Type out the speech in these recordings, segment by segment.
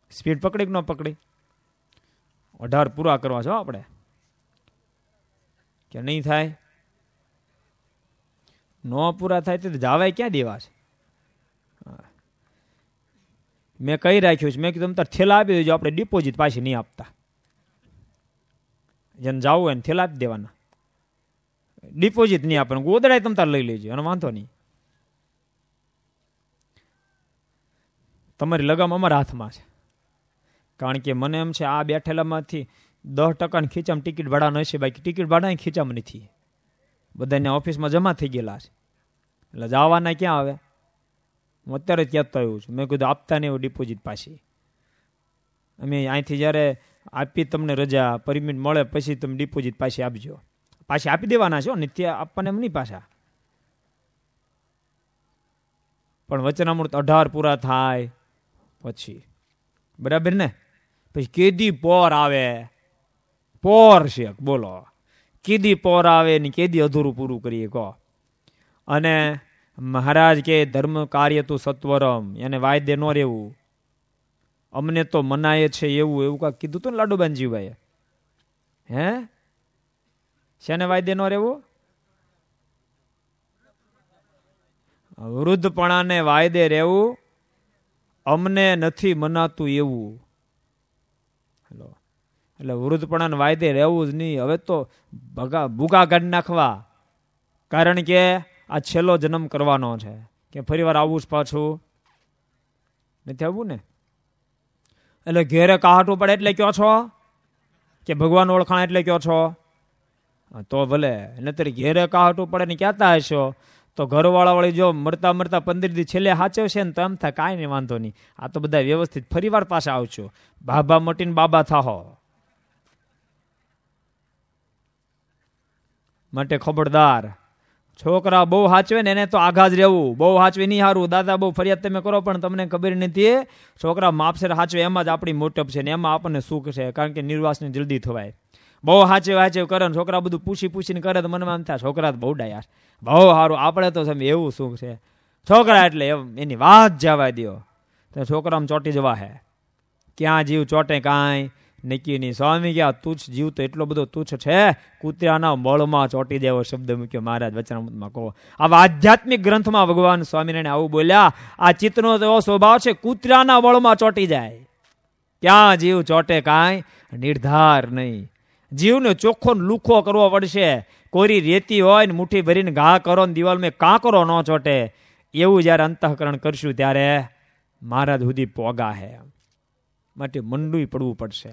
Speed પકડી કે ન પકડી? 18 પૂરા કરવા છો આપણે, કે નહીં થાય? નો પૂરા થાય તો જાવાય ક્યાં દેવા છે? મેં કહી રાખ્યું છે, મેં કીધું તાર થેલા આપી દેજો, આપણે ડિપોઝિટ પાછી નહીં આપતા. જેને જવું હોય ને થેલા આપી દેવાના, ડિપોઝિટ નહીં આપવાનું. ગોદડાય તમ તાર લઈ લેજો, અને વાંધો નહીં. તમારી લગામ અમારા હાથમાં છે. કારણ કે મને એમ છે આ બેઠેલામાંથી 10% ખીચામાં ટિકિટ ભાડા ન છે, બાકી ટિકિટ ભાડા ખીચામાં નથી. બધાને ઓફિસમાં જમા થઈ ગયેલા છે, એટલે જવાના ક્યાં આવે? હું અત્યારે જ કહેતો આવ્યું છું, મેં કીધું આપતા નહીં ડિપોઝિટ પાછી. અમે અહીંથી જ્યારે આપી તમને રજા પરમિટ મળે પછી તમે ડિપોઝિટ પાછી આપજો. પાછી આપી દેવાના છો, નિત્ય આપવાને એમ નહીં પાછા. પણ વચનામૃત 18 પૂરા થાય પછી, બરાબર ને? પછી કેદી પોર આવે? પોર છે, બોલો કેદી પોર આવે ને કેદી અધૂરું પૂરું કરીએ કહો? અને મહારાજ કે ધર્મ કાર્ય તું સત્વરમ, એને વાયદે ન રહેવું. અમને તો મનાય છે એવું એવું કાંઈક કીધું હતું ને લાડુબાનજીભાઈ? હે, શેને વાયદે ન રહેવું? વૃદ્ધપણાને વાયદે રહેવું, અમને નથી મનાતું એવું. એટલે વૃદ્ધપણાને વાયદે રહેવું જ નહીં. હવે તો ભૂગા કાઢી નાખવા, કારણ કે આ છેલ્લો જન્મ કરવાનો છે, કે ફરી વાર આવું જ પાછું નથી આવવું ને. એટલે ઘેરે કહાટું પડે એટલે કયો છો કે ભગવાન ઓળખાણ એટલે કયો છો? તો ભલે, નતર ઘેરે કહાટું પડે ને કહેતા હશો તો ઘરવાળા વાળી જો મરતા મરતા 15 દી છેલ્લે હાચવશે ને તો એમ થાય કાંઈ નહીં, વાંધો નહીં, આ તો બધા વ્યવસ્થિત ફરી વાર પાછા આવશો. બાબા મટીને બાબા થાહો. માટે ખબરદાર, છોકરા બહુ હાચવે ને એને તો આઘા જ રહેવું. બહુ હાચવે નહીં સારું. દાદા બહુ ફરિયાદ તમે કરો પણ તમને ખબર નથી. છોકરા માપસર હાચવે એમાં જ આપણી મોટપ છે ને એમાં આપણને સુખ છે, કારણ કે નિર્વાસને જલ્દી થવાય. બહુ હાચવે કરે ને છોકરા બધું પૂછીને કરે તો મનમાં એમ થાય છોકરા બહુ ડાયા, બહુ સારું. આપણે તો સમજ એવું સુખ છે. છોકરા એટલે એની વાત જવા દો તો છોકરામાં ચોંટી જવા હે. ક્યાં જીવ ચોંટે કાંઈ નક્કી નહીં. સ્વામી કે આ તુચ્છ જીવ તો એટલો બધો તુચ્છ છે, કૂતરાના મળમાં ચોંટી દેવો શબ્દ મૂક્યો મહારાજ વચનામૃતમાં. કહો આવા આધ્યાત્મિક ગ્રંથમાં ભગવાન સ્વામિનારાયણ આવું બોલ્યા. આ ચિત્તનો એવો સ્વભાવ છે, કૂતરાના મળમાં ચોંટી જાય. ક્યાં જીવ ચોંટે કાંઈ નિર્ધાર નહીં. જીવને ચોખ્ખો લુખો કરવો પડશે. કોરી રેતી હોય ને મુઠ્ઠી ભરીને ઘા કરો ને દિવાલમાં કાંકરો ન ચોટે, એવું જયારે અંતઃકરણ કરશું ત્યારે મહારાજ સુધી પોગા હે. માટે મંડું પડવું પડશે.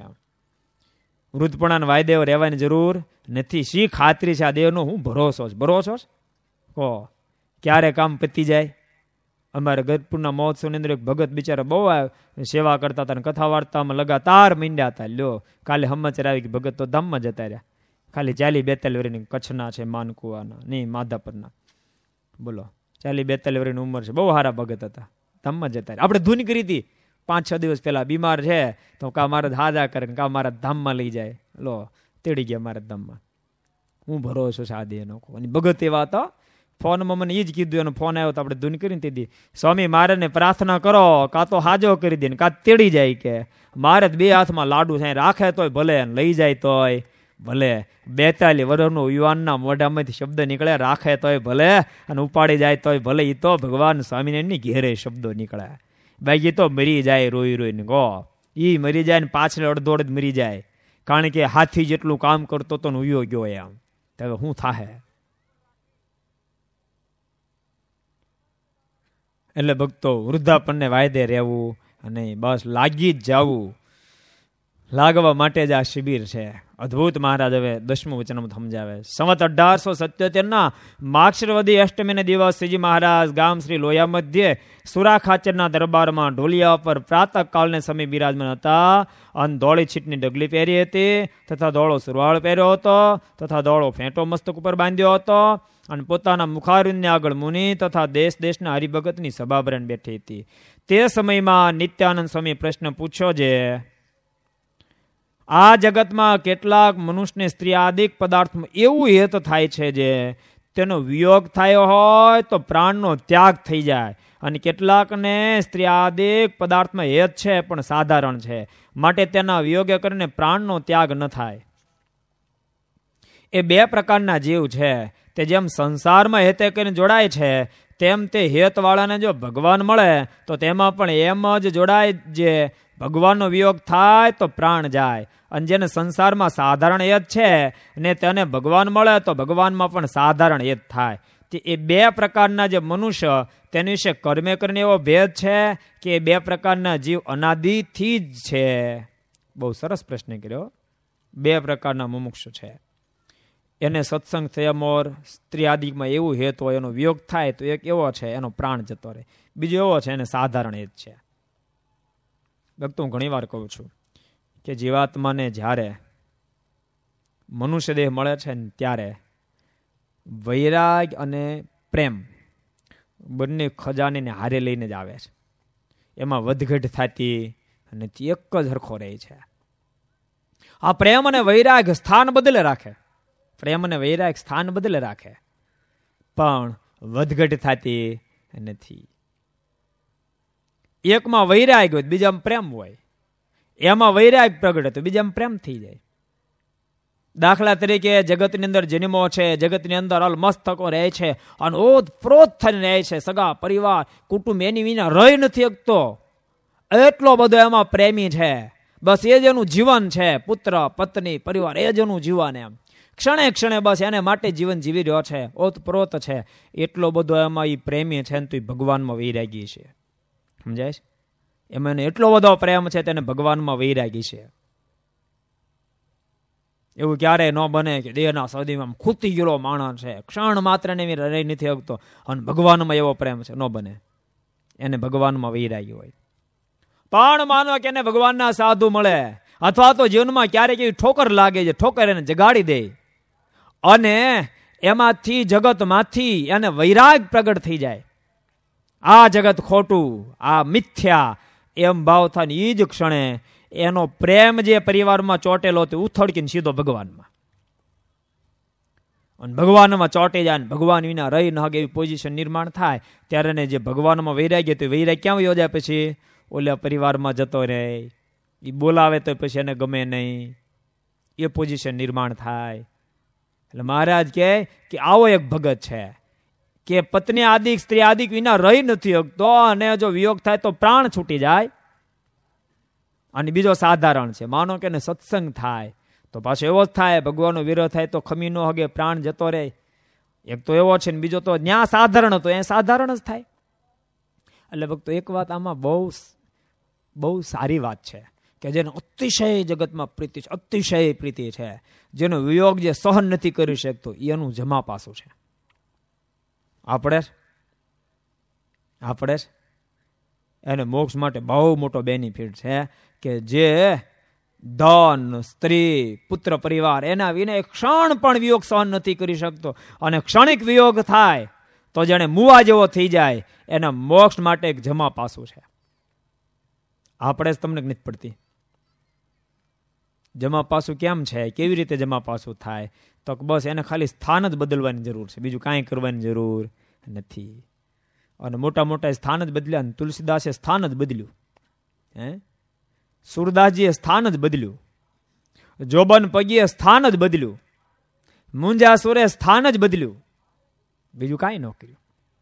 વૃદ્ધપણાના વાયદે રહેવાની જરૂર નથી. શી ખાતરી છે આ દેહનો? હું ભરોસો કહો ક્યારે કામ પતી જાય. અમારે ગઢપુરના મહોત્સવની અંદર એક ભગત બિચારા બહુ સેવા કરતા હતા, કથા વાર્તામાં લગાતાર મીંડ્યા હતા. લ્યો કાલે હમ્મચર આવી કે ભગત તો ધામમાં જતા રહ્યા. ખાલી 40-42 વર્ષની, કચ્છના છે, માનકુવાના નહીં માધાપરના. બોલો 40-42 વર્ષની ઉંમર છે, બહુ સારા ભગત હતા, ધામમાં જતા રહ્યા. આપણે ધૂન કરી હતી 5-6 દિવસ પહેલા. બીમાર છે તો કા મારા હાજા કરે, કા મારા ધામમાં લઈ જાય. લો તેડી ગયા મારા ધામમાં. હું ભરોસો છે આ દેહનો. ભગત એવા હતા. ફોનમાં મને એ જ કીધું, એનો ફોન આવ્યો તો આપણે ધૂન કરીને દીધી, સ્વામી મારે પ્રાર્થના કરો, કાં તો હાજો કરી દે ને કાં તેડી જાય. કે મારે 2 હાથમાં લાડુ થાય, રાખે તોય ભલે, લઈ જાય તોય ભલે. 42 વર્ષનો યુવાનના મોઢામાંથી શબ્દ નીકળે, રાખે તોય ભલે અને ઉપાડી જાય તોય ભલે. એ તો ભગવાન સ્વામિનારાયણની ઘેરે શબ્દો નીકળે. બાકી તો મરી જાય રોઈ રોઈને. ગો એ મરી જાય ને પાછળ અડધો જ મરી જાય, કારણ કે હાથી જેટલું કામ કરતો તો ઉયો ગયો એમ. હવે શું થાહે? એટલે ભક્તો વૃદ્ધાપણને વાયદે રહેવું અને બસ લાગી જ જવું. લાગવા માટે જ આ શિબિર છે. અદ્ભુત મહારાજ હવે 10મું વચનામૃત સમજાવે. સંવત 1877 માક્ષરવદી અષ્ટમીને દિવસ શ્રીજી મહારાજ ગામ શ્રી લોયા મધ્યે સુરા ખાચરના દરબારમાં ઢોલિયા પર પ્રાતઃકાળને સમય બિરાજમાન હતા. અને ધોળી છીટની ડગલી પહેરી હતી, તથા ધોળો સુરવાળ પહેર્યો હતો, તથા ધોળો ફેંટો મસ્તક ઉપર બાંધ્યો હતો. અને પોતાના મુખારુને આગળ મુનિ તથા દેશના હરિભગતની સભા ભરીને બેઠી હતી. તે સમયમાં નિત્યાનંદ સ્વામી પ્રશ્ન પૂછ્યો છે, આ જગતમાં કેટલાક મનુષ્યને સ્ત્રી આદિક પદાર્થમાં એવું હેત થાય છે જે તેનો વિયોગ થયો હોય તો પ્રાણનો ત્યાગ થઈ જાય. અને કેટલાકને સ્ત્રીઆદિક પદાર્થમાં હેત છે પણ સાધારણ છે, માટે તેના વિયોગે કરીને પ્રાણનો ત્યાગ ન થાય. એ બે પ્રકારના જીવ છે. તે જેમ સંસારમાં હેતે કરીને જોડાય છે, તેમ તે હેતવાળાને જો ભગવાન મળે તો તેમાં પણ એમ જ જોડાય. જે ભગવાનનો વિયોગ થાય તો પ્રાણ જાય. અને જેને સંસારમાં સાધારણ હેત છે ને તેને ભગવાન મળે તો ભગવાનમાં પણ સાધારણ હેત થાય. એ બે પ્રકારના જે મનુષ્ય, તેની વિશે કર્મે કરીને એવો ભેદ છે કે એ બે પ્રકારના જીવ અનાદિથી જ છે. બહુ સરસ પ્રશ્ન કર્યો. બે પ્રકારના મુમુક્ષુ છે. એને સત્સંગ થયામોર સ્ત્રી આદિમાં એવું હેત હોય, એનો વિયોગ થાય તો એક એવો છે એનો પ્રાણ જતો રહે. બીજો એવો છે એને સાધારણ હેત છે. ભક્તો, હું ઘણી વાર કહું છું કે જીવાત્માને જ્યારે મનુષ્ય દેહ મળે છે ને ત્યારે વૈરાગ અને પ્રેમ બંને ખજાનીને હારે લઈને જ આવે છે. એમાં વધઘટ થતી અને એક જ હરખો રહે છે. આ પ્રેમ અને વૈરાગ સ્થાન બદલે રાખે, પ્રેમ અને વૈરાગ સ્થાન બદલે રાખે, પણ વધઘટ થતી નથી. એકમાં વૈરાગ હોય બીજામાં પ્રેમ હોય, એમાં વૈરાગ પ્રગટે તો બીજામાં પ્રેમ થઈ જાય. દાખલા તરીકે જગતની અંદર જન્મો છે, જગતની અંદર અલમસ્તકો રહે છે અને ઓતપ્રોત થઈને રહે છે, સગા પરિવાર કુટુંબ એની વિના રહી નથી શકતો, એટલો બધો એમાં પ્રેમી છે. બસ એ જ એનું જીવન છે, પુત્ર પત્ની પરિવાર એ જ એનું જીવન. એમ ક્ષણે ક્ષણે બસ એને માટે જીવન જીવી રહ્યો છે, ઓતપ્રોત છે. એટલો બધો એમાં એ પ્રેમી છે ને તો એ ભગવાનમાં વૈરાગી છે. સમજાય છે? એમાં એને એટલો બધો પ્રેમ છે તેને ભગવાનમાં વૈરાગી છે. એવું ક્યારેય ન બને કે દેહના સદીમાં ખૂતી ગયેલો માણસ છે, ક્ષણ માત્ર ને રહી નથી શકતો અને ભગવાનમાં એવો પ્રેમ છે, ન બને. એને ભગવાનમાં વૈરાગી હોય. પણ માનો કે એને ભગવાનના સાધુ મળે અથવા તો જીવનમાં ક્યારેક એવી ઠોકર લાગે છે, ઠોકર એને જગાડી દે અને એમાંથી જગતમાંથી એને વૈરાગ પ્રગટ થઈ જાય. આ જગત ખોટું, આ મિથ્યા એમ ભાવ થાય ને એ જ ક્ષણે એનો પ્રેમ જે પરિવારમાં ચોટેલો તે ઉથડકીને સીધો ભગવાનમાં, અને ભગવાનમાં ચોંટી જાય ને ભગવાન વિના રહી ન હગે એવી પોઝિશન નિર્માણ થાય. ત્યારે એને જે ભગવાનમાં વૈરાગ્ય તો વૈરાગ ક્યાં યોજાય? પછી ઓલા પરિવારમાં જતો રહે, એ બોલાવે તો પછી એને ગમે નહીં, એ પોઝિશન નિર્માણ થાય. એટલે મહારાજ કહે કે આવો એક ભગત છે કે પત્ની આદિક સ્ત્રી આદિક વિના રહી નથી શકતો અને જો વિયોગ થાય તો પ્રાણ છૂટી જાય. અને બીજો સાધારણ છે, માનો કે એને સત્સંગ થાય તો પાછો એવો જ થાય, ભગવાનનો વિરોધ થાય તો ખમી નો હગે, પ્રાણ જતો રહે. એક તો એવો છે ને બીજો તો ન્યા સાધારણ હતો એ સાધારણ જ થાય. એટલે ભક્તો એક વાત આમાં બહુ સારી વાત છે કે જેને અતિશય જગતમાં પ્રીતિ છે, અતિશય પ્રીતિ છે, જેનો વિયોગ જે સહન નથી કરી શકતો એનું જમા પાસું છે. આપણે એને મોક્ષ માટે બહુ મોટો બેનિફિટ છે કે જે ધન સ્ત્રી પુત્ર પરિવાર એના વિના એક ક્ષણ પણ વિયોગ સહન નથી કરી શકતો અને ક્ષણિક વિયોગ થાય તો જાણે મુવા જેવો થઈ જાય, એના મોક્ષ માટે એક જમા પાસું છે. આપણે જ તમને નથી પડતી. જમા પાસું કેમ છે, કેવી રીતે જમા પાસું થાય? તો બસ એને ખાલી સ્થાન જ બદલવાની જરૂર છે, બીજું કાંઈ કરવાની જરૂર નથી. અને મોટા મોટા સ્થાન જ બદલ્યા. તુલસીદાસે સ્થાન જ બદલ્યું, સુરદાસજીએ સ્થાન જ બદલ્યું, જોબન પગીએ સ્થાન જ બદલ્યું, મુંજાસુરે સ્થાન જ બદલ્યું, બીજું કાંઈ ન કર્યું.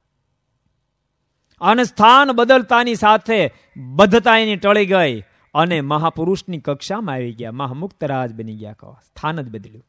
અને સ્થાન બદલતાની સાથે બદ્ધતા એની ટળી ગઈ અને મહાપુરુષની કક્ષામાં આવી ગયા, મહામુક્તરાજ બની ગયા. કહો સ્થાન જ બદલ્યું.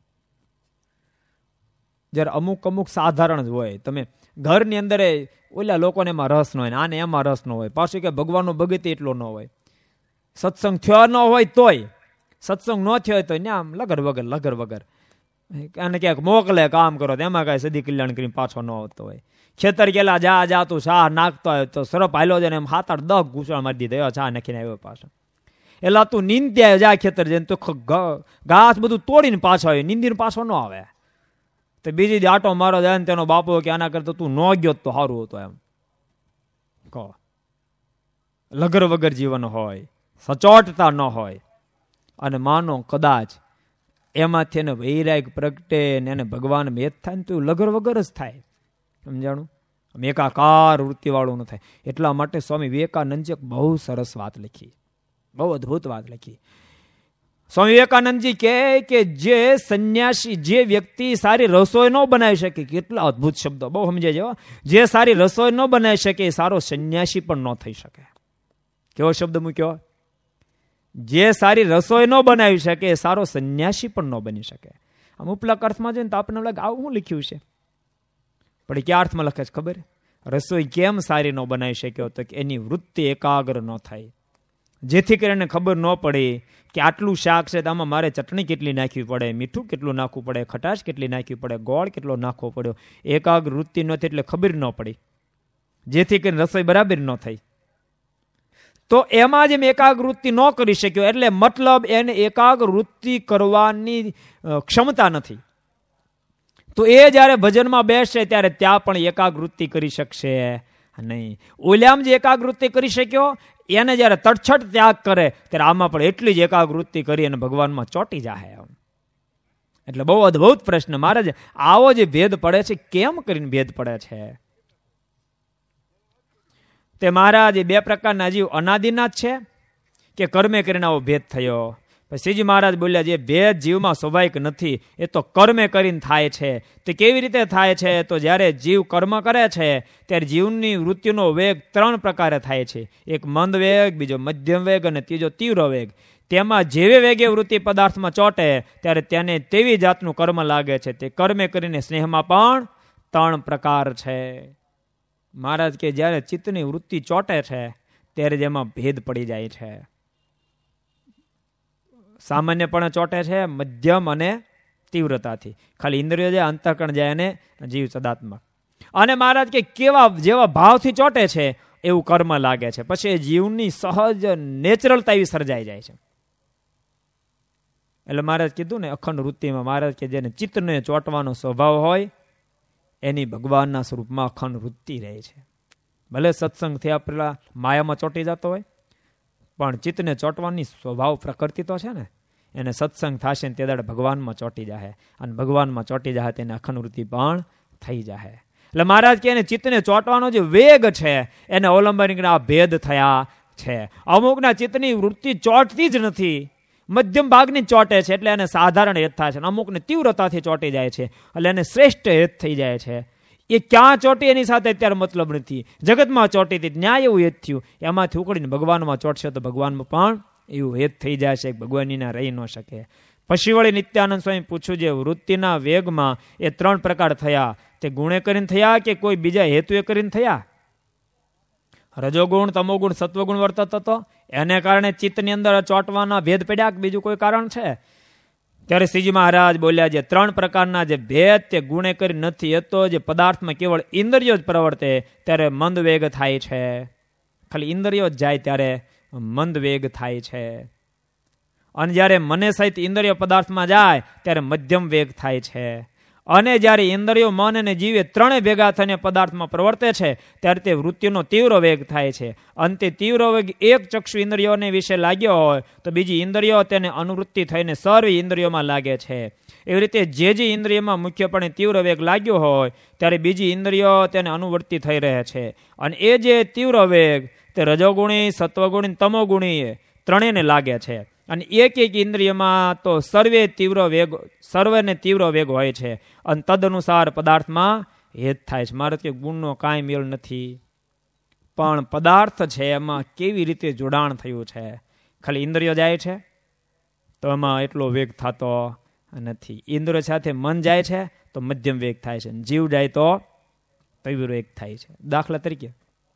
જ્યારે અમુક સાધારણ જ હોય, તમે ઘરની અંદર ઓલા લોકોને એમાં રસ ન હોય, આને એમાં રસ ન હોય, પાછું કે ભગવાનનો ભગત એટલો ન હોય, સત્સંગ થયો ન હોય તોય, સત્સંગ ન થયો હોય તો આમ લગર વગર અને ક્યાંક મોકલે કામ કરો એમાં કાંઈ સદી કલ્યાણ કરીને પાછો ન આવતો હોય. ખેતર ગયેલા જા તું શાહ નાખતો હોય તો સરપ હાલ્યો જાય એમ 7-8 ઘૂસણ મારી દીધો, ચા નાખીને આવ્યો પાછો. એટલે તું નીંદ્યા જા ખેતર જઈને તો ઘાસ બધું તોડીને પાછો આવે, નીંદીને પાછો ન આવે. તો બીજી દી આટો મારો જાય ને તેનો બાપો કે આના કરતા તું ન ગયો તો સારું હતું. એમ કહો લગર વગર જીવન હોય, સચોટતા ન હોય. અને માનો કદાચ એમાંથી એને વૈરાગ પ્રગટે ને એને ભગવાન મેદ થાય ને તો લગર વગર જ થાય. સમજાણું? એકાકાર વૃત્તિવાળું ન થાય. એટલા માટે સ્વામી વિવેકાનંદજી બહુ સરસ વાત લખી, બહુ અદભુત વાત લખી. સ્વામી વિવેકાનંદજી કહે કે જે સંન્યાસી, જે વ્યક્તિ સારી રસોઈ ન બનાવી શકે, કેટલા અદભુત શબ્દો, બહુ સમજાય છે. જે સારી રસોઈ ન બનાવી શકે એ સારો સંન્યાસી પણ ન થઈ શકે. કેવો શબ્દ મૂક્યો? જે સારી રસોઈ ન બનાવી શકે એ સારો સંન્યાસી પણ ન બની શકે. આમ ઉપલા અર્થમાં જોઈએ તો આપણને લાગે આવું શું લખ્યું છે, પણ ક્યાં અર્થમાં લખે છે ખબર? રસોઈ કેમ સારી ન બનાવી શક્યો? તો કે એની વૃત્તિ એકાગ્ર ન થાય, જેથી કરીને ખબર ન પડે કે આટલું શાક છે તો આમાં મારે ચટણી કેટલી નાખવી પડે, મીઠું કેટલું નાખવું પડે, ખટાશ કેટલી નાખવી પડે, ગોળ કેટલો નાખવો પડ્યો. એકાગ્ર વૃત્તિ નથી એટલે ખબર ન પડી, જેથી કરીને રસોઈ બરાબર ન થઈ. તો એમાં જેમ એકાગ્ર વૃત્તિ ન કરી શક્યો એટલે મતલબ એને એકાગ્ર વૃત્તિ કરવાની ક્ષમતા નથી. તો એ જ્યારે ભજનમાં બેસશે ત્યારે ત્યાં પણ એકાગ્રવૃત્તિ કરી શકશે નહીં. ઓલામ જે એકાગ્રવૃત્તિ કરી શક્યો એને જ્યારે તટછટ ત્યાગ કરે ત્યારે આમાં પણ એટલી જ એકાગ્રવૃત્તિ કરી અને ભગવાનમાં ચોંટી જાય. એટલે બહુ અદભુત પ્રશ્ન. મહારાજ આવો જે ભેદ પડે છે, કેમ કરીને ભેદ પડે છે? તે મહારાજ બે પ્રકારના જીવ અનાદિના જ છે કે કર્મે કરીને આવો ભેદ થયો? શ્રીજી મહારાજ બોલ્યા, જે ભેદ જીવમાં સ્વાભાવિક નથી એ તો કર્મે કરીને થાય છે. તે કેવી રીતે થાય છે? તો જ્યારે જીવ કર્મ કરે છે ત્યારે જીવની વૃત્તિનો વેગ 3 પ્રકારે થાય છે. એક મંદ વેગ, બીજો મધ્યમ વેગ અને ત્રીજો તીવ્ર વેગ. તેમાં જેવે વેગે વૃત્તિ પદાર્થમાં ચોટે ત્યારે તેને તેવી જાતનું કર્મ લાગે છે. તે કર્મે કરીને સ્નેહમાં પણ 3 પ્રકાર છે. મહારાજ કે જ્યારે ચિત્તની વૃત્તિ ચોટે છે ત્યારે જેમાં ભેદ પડી જાય છે. સામાન્યપણે ચોટે છે મધ્યમ અને તીવ્રતાથી. ખાલી ઇન્દ્રિયો જાય, અંતઃકરણ જાય અને જીવ સદાત્મક. અને મહારાજ કે કેવા જેવા ભાવથી ચોટે છે એવું કર્મ લાગે છે. પછી એ જીવની સહજ નેચરલતા એવી સર્જાઈ જાય છે. એટલે મહારાજ કીધું ને અખંડ વૃત્તિમાં, મહારાજ કે જેને ચિત્તને ચોંટવાનો સ્વભાવ હોય એની ભગવાનના સ્વરૂપમાં અખંડ વૃત્તિ રહે છે. ભલે સત્સંગ થયા પહેલા માયામાં ચોંટી જતો હોય, પણ ચિત્તને ચોંટવાની સ્વભાવ પ્રકૃતિ તો છે ને, એને સત્સંગ થશે ને તે દાડે ભગવાનમાં ચોંટી જાય, અને ભગવાનમાં ચોંટી જાય તેને અખંડ વૃત્તિ પણ થઈ જાય. એટલે મહારાજ કે એને ચિત્તને ચોંટવાનો જે વેગ છે એને અવલંબન આ ભેદ થયા છે. અમુકના ચિત્તની વૃત્તિ ચોંટતી જ નથી, મધ્યમ ભાગની ચોંટે છે એટલે એને સાધારણ હેત થાય છે. અમુકને તીવ્રતાથી ચોંટી જાય છે એટલે એને શ્રેષ્ઠ હેત થઈ જાય છે. એ ક્યાં ચોંટી એની સાથે અત્યારે મતલબ નથી. જગતમાં ચોંટી હતી ન્યાય એવું હેત થયું, એમાંથી ઉકળીને ભગવાનમાં ચોંટશે તો ભગવાનમાં પણ એવું હેત થઈ જાય છે, ભગવાનીના રહી ન શકે. પછી વળી નિત્યાનંદ સ્વામી પૂછ્યું, જે વૃત્તિના વેગમાં એ 3 પ્રકાર થયા, તે ગુણે કરીને થયા કે કોઈ બીજા હેતુએ કરીને થયા? રજોગુણ, તમોગુણ, સત્વગુણ વર્તત હતો એને કારણે ચિત્તની અંદર ચોંટવાના ભેદ પડ્યા કે બીજું કોઈ કારણ છે? ત્યારે શ્રીજી મહારાજ બોલ્યા, જે 3 પ્રકારના જે ભેદ તે ગુણે કરી નથી. એ તો જે પદાર્થમાં કેવળ ઇન્દ્રિયો જ પ્રવર્તે ત્યારે મંદ વેગ થાય છે. ખાલી ઇન્દ્રિયો જ જાય ત્યારે મંદ વેગ થાય છે. અને જ્યારે મને સહિત ઇન્દ્રિયો પદાર્થમાં જાય ત્યારે મધ્યમ વેગ થાય છે. અને જ્યારે ઇન્દ્રિયો, મન અને જીવે 3 ભેગા થઈને પદાર્થમાં પ્રવર્તે છે ત્યારે તે વૃત્તિનો તીવ્ર વેગ થાય છે. અંતે તીવ્ર વેગ એક ચક્ષુ ઇન્દ્રિયોને વિશે લાગ્યો હોય તો બીજી ઇન્દ્રિયો તેને અનુવૃત્તિ થઈને સર્વ ઇન્દ્રિયોમાં લાગે છે. એવી રીતે જે ઇન્દ્રિયમાં મુખ્યપણે તીવ્ર વેગ લાગ્યો હોય ત્યારે બીજી ઇન્દ્રિયો તેને અનુવર્તી થઈ રહે છે. અને એ જે તીવ્ર વેગ તે રજોગુણી, સત્વગુણી, તમોગુણી 3ને લાગે છે. અને એક ઇન્દ્રિયમાં તો સર્વે તીવ્ર વેગ હોય છે. અને તદનુસાર પદાર્થમાં હેત થાય છે. મારે કે ગુણનો કાંઈ મેળ નથી, પણ પદાર્થ છે એમાં કેવી રીતે જોડાણ થયું છે. ખાલી ઇન્દ્રિયો જાય છે તો એમાં એટલો વેગ થતો નથી. ઇન્દ્રિય સાથે મન જાય છે તો મધ્યમ વેગ થાય છે, જીવ જાય તો તીવ્ર વેગ થાય છે. દાખલા તરીકે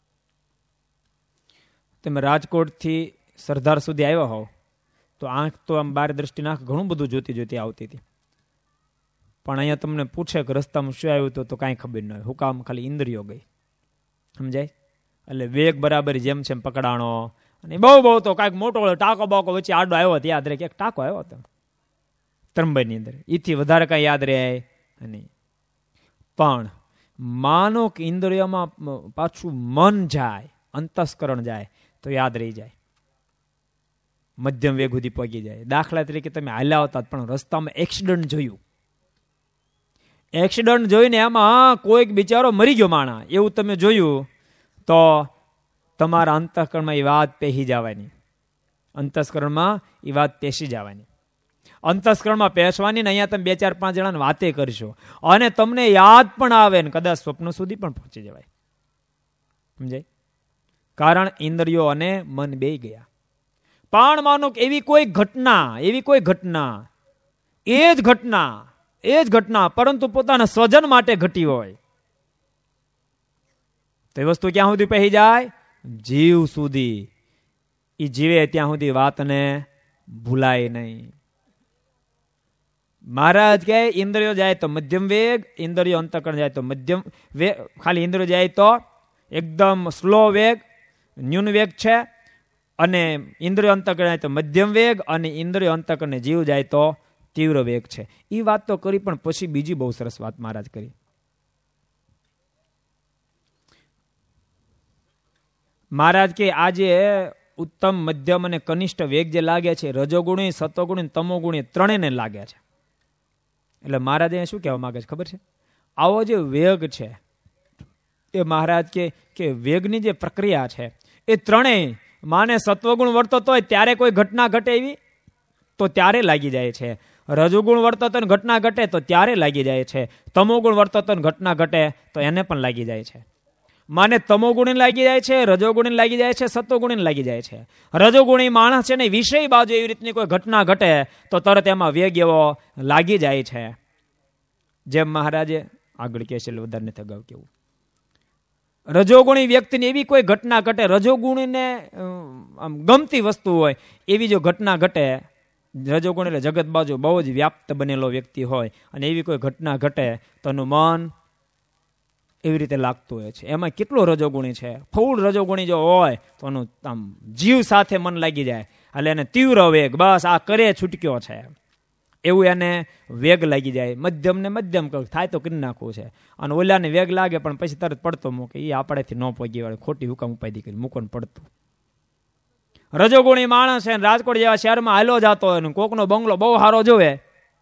તમે રાજકોટથી સરદાર સુધી આવ્યા હોવ તો આંખ તો આમ બાર દ્રષ્ટિ નાખ ઘણું બધું જોતી આવતી હતી, પણ અહીંયા તમને પૂછે કે રસ્તામાં શું આવ્યું તો કાંઈ ખબર ન હોય. હું કામ? ખાલી ઇન્દ્રિયો ગઈ. સમજાય? એટલે વેગ બરાબર જેમ છે એમ પકડાણો. અને બહુ તો કાંઈક મોટો ટાંકો બાકો વચ્ચે આડો આવ્યો હતો, યાદ રહે કે ટાંકો આવ્યો હતો ત્રંબાઈની અંદર, એથી વધારે કાંઈ યાદ રહે નહીં. પણ માનો કે ઇન્દ્રિયોમાં પાછું મન જાય, અંતસ્કરણ જાય તો યાદ રહી જાય. મધ્યમ વેગ સુધી પહોંચી જાય. દાખલા તરીકે તમે હાલ્યા આવતા પણ રસ્તામાં એક્સિડન્ટ જોયું, એક્સિડન્ટ જોઈને એમાં કોઈક બિચારો મરી ગયો માણા એવું તમે જોયું, તો તમારા અંતઃકરણમાં એ વાત પેહી જવાની, અંતઃકરણમાં એ વાત પેશી જવાની. અંતઃકરણમાં પેશવાની ને અહીંયા તમે 2, 4, 5 જણાને વાતે કરશો અને તમને યાદ પણ આવે ને કદાચ સ્વપ્ન સુધી પણ પહોંચી જવાય. સમજાય? કારણ ઇન્દ્રિયો અને મન બે ગયા. પણ માનો એવી કોઈ ઘટના એ જ ઘટના પરંતુ પોતાના સ્વજન માટે ઘટી હોય તો એ વસ્તુ ક્યાં સુધી પહેરી જાય? જીવ સુધી. એ જીવે ત્યાં સુધી વાતને ભૂલાય નહીં. મહારાજ કહે ઇન્દ્રિયો જાય તો મધ્યમ વેગ, ઇન્દ્રિયો અંતઃકરણ જાય તો મધ્યમ વેગ, ખાલી ઇન્દ્રિયો જાય તો એકદમ સ્લો વેગ, ન્યૂન વેગ છે, અને ઇન્દ્રિયો અંતઃકરણ જાય તો મધ્યમ વેગ, અને ઇન્દ્રિયો અંતઃકરણ જીવ જાય તો તીવ્ર વેગ છે. એ વાત તો કરી, પણ પછી બીજી બહુ સરસ વાત મહારાજ કરી. મહારાજ કે આજે ઉત્તમ, મધ્યમ અને કનિષ્ઠ વેગ જે લાગે છે, રજોગુણી, સતોગુણી, તમોગુણી ત્રણેયને લાગે છે. એટલે મહારાજ અહીંયા શું કહેવા માંગે છે ખબર છે? આવો જે વેગ છે એ મહારાજ કે વેગની જે પ્રક્રિયા છે એ ત્રણેય માને સત્વગુણ વર્તતો હોય ત્યારે કોઈ ઘટના ઘટે એવી તો ત્યારે લાગી જાય છે, રજોગુણ વર્તતો ઘટના ઘટે તો ત્યારે લાગી જાય છે, તમોગુણ વર્તતો ઘટના ઘટે તો એને પણ લાગી જાય છે. માને તમોગુણી લાગી જાય છે, રજોગુણી લાગી જાય છે, સત્વગુણી લાગી જાય છે. રજોગુણી માણસ છે ને વિષય બાજુ એવી રીતની કોઈ ઘટના ઘટે તો તરત એમાં વેગ એવો લાગી જાય છે. જેમ મહારાજે આગળ કહે છે, વધારે નથી અગાઉ કેવું, રજોગુણી વ્યક્તિની એવી કોઈ ઘટના ઘટે, રજોગુણીને ગમતી વસ્તુ હોય એવી જો ઘટના ઘટે, રજોગુણ એટલે જગત બાજુ બહુ જ વ્યાપ્ત બનેલો વ્યક્તિ હોય અને એવી કોઈ ઘટના ઘટે તો એનું મન એવી રીતે લાગતું હોય છે. એમાં કેટલો રજોગુણી છે, ફૂલ રજોગુણી જો હોય તો એનું આમ જીવ સાથે મન લાગી જાય, એટલે એને તીવ્ર વેગ, બસ આ કરે છૂટક્યો છે એવું એને વેગ લાગી જાય. મધ્યમ ને મધ્યમ થાય તો કરી નાખવું છે, અને ઓલાને વેગ લાગે પણ પછી તરત પડતો મૂકે, એ આપણેથી ન પહોંચી વાળે ખોટી હુકમ ઉપાધિ કરી મૂકો પડતું. રજોગુણી માણસ છે, રાજકોટ જેવા શહેરમાં હાલો જતો હોય, કોકનો બંગલો બહુ સારો જોવે,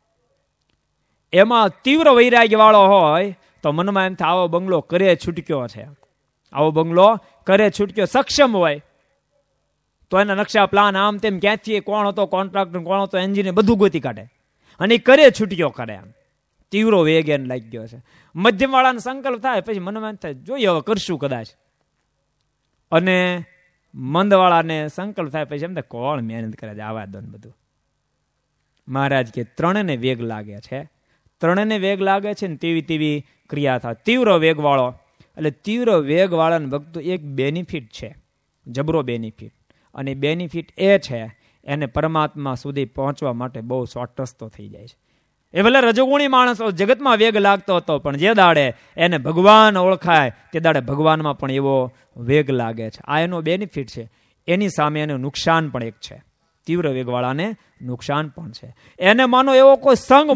એમાં તીવ્ર વૈરાગ્ય વાળો હોય તો મનમાં એમ થાય આવો બંગલો કરે છૂટક્યો છે, આવો બંગલો કરે છૂટક્યો. સક્ષમ હોય તો એના નકશા પ્લાન આમ તેમ ક્યાંથી કોણ હતો કોન્ટ્રાક્ટર, કોણ હતો એન્જિનિયર, બધું ગોતી કાઢે અને એ કરે છૂટક્યો કરે. આમ તીવ્ર વેગ એને લાગી ગયો છે. મધ્યમ વાળાનો સંકલ્પ થાય પછી મનમાં એમ થાય જોઈએ હવે કરશું કદાચ, અને મંદવાળાને સંકલ્પ થાય પછી એમ થાય કોણ મહેનત કરે છે, આવા દો ને બધું. મહારાજ કે ત્રણેયને વેગ લાગે છે, ત્રણેયને વેગ લાગે છે ને તેવી ક્રિયા થાય. તીવ્ર વેગ વાળો એટલે તીવ્ર વેગ વાળાને ભક્તો એક બેનિફિટ છે, જબરો બેનિફિટ, અને બેનિફિટ એ છે એને પરમાત્મા સુધી પહોંચવા માટે બહુ શોર્ટ રસ્તો થઈ જાય છે. એ ભલે રજોગુણી માણસ જગતમાં વેગ લાગતો હતો, પણ જે દાડે એને ભગવાન ઓળખાય તે દાડે ભગવાનમાં પણ એવો વેગ લાગે છે. આ એનો બેનિફિટ છે. એની સામે એનું નુકસાન પણ એક છે, તીવ્ર વેગવાળાને નુકસાન પણ છે. એને માનો એવો કોઈ સંગ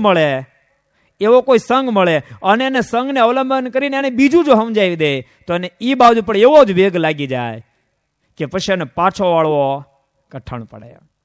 મળે અને એને સંગને અવલંબન કરીને એને બીજું જો સમજાવી દે તો એને ઈ બાજુ પણ એવો જ વેગ લાગી જાય કે પછી એને પાછો વાળવો કઠણ પડે.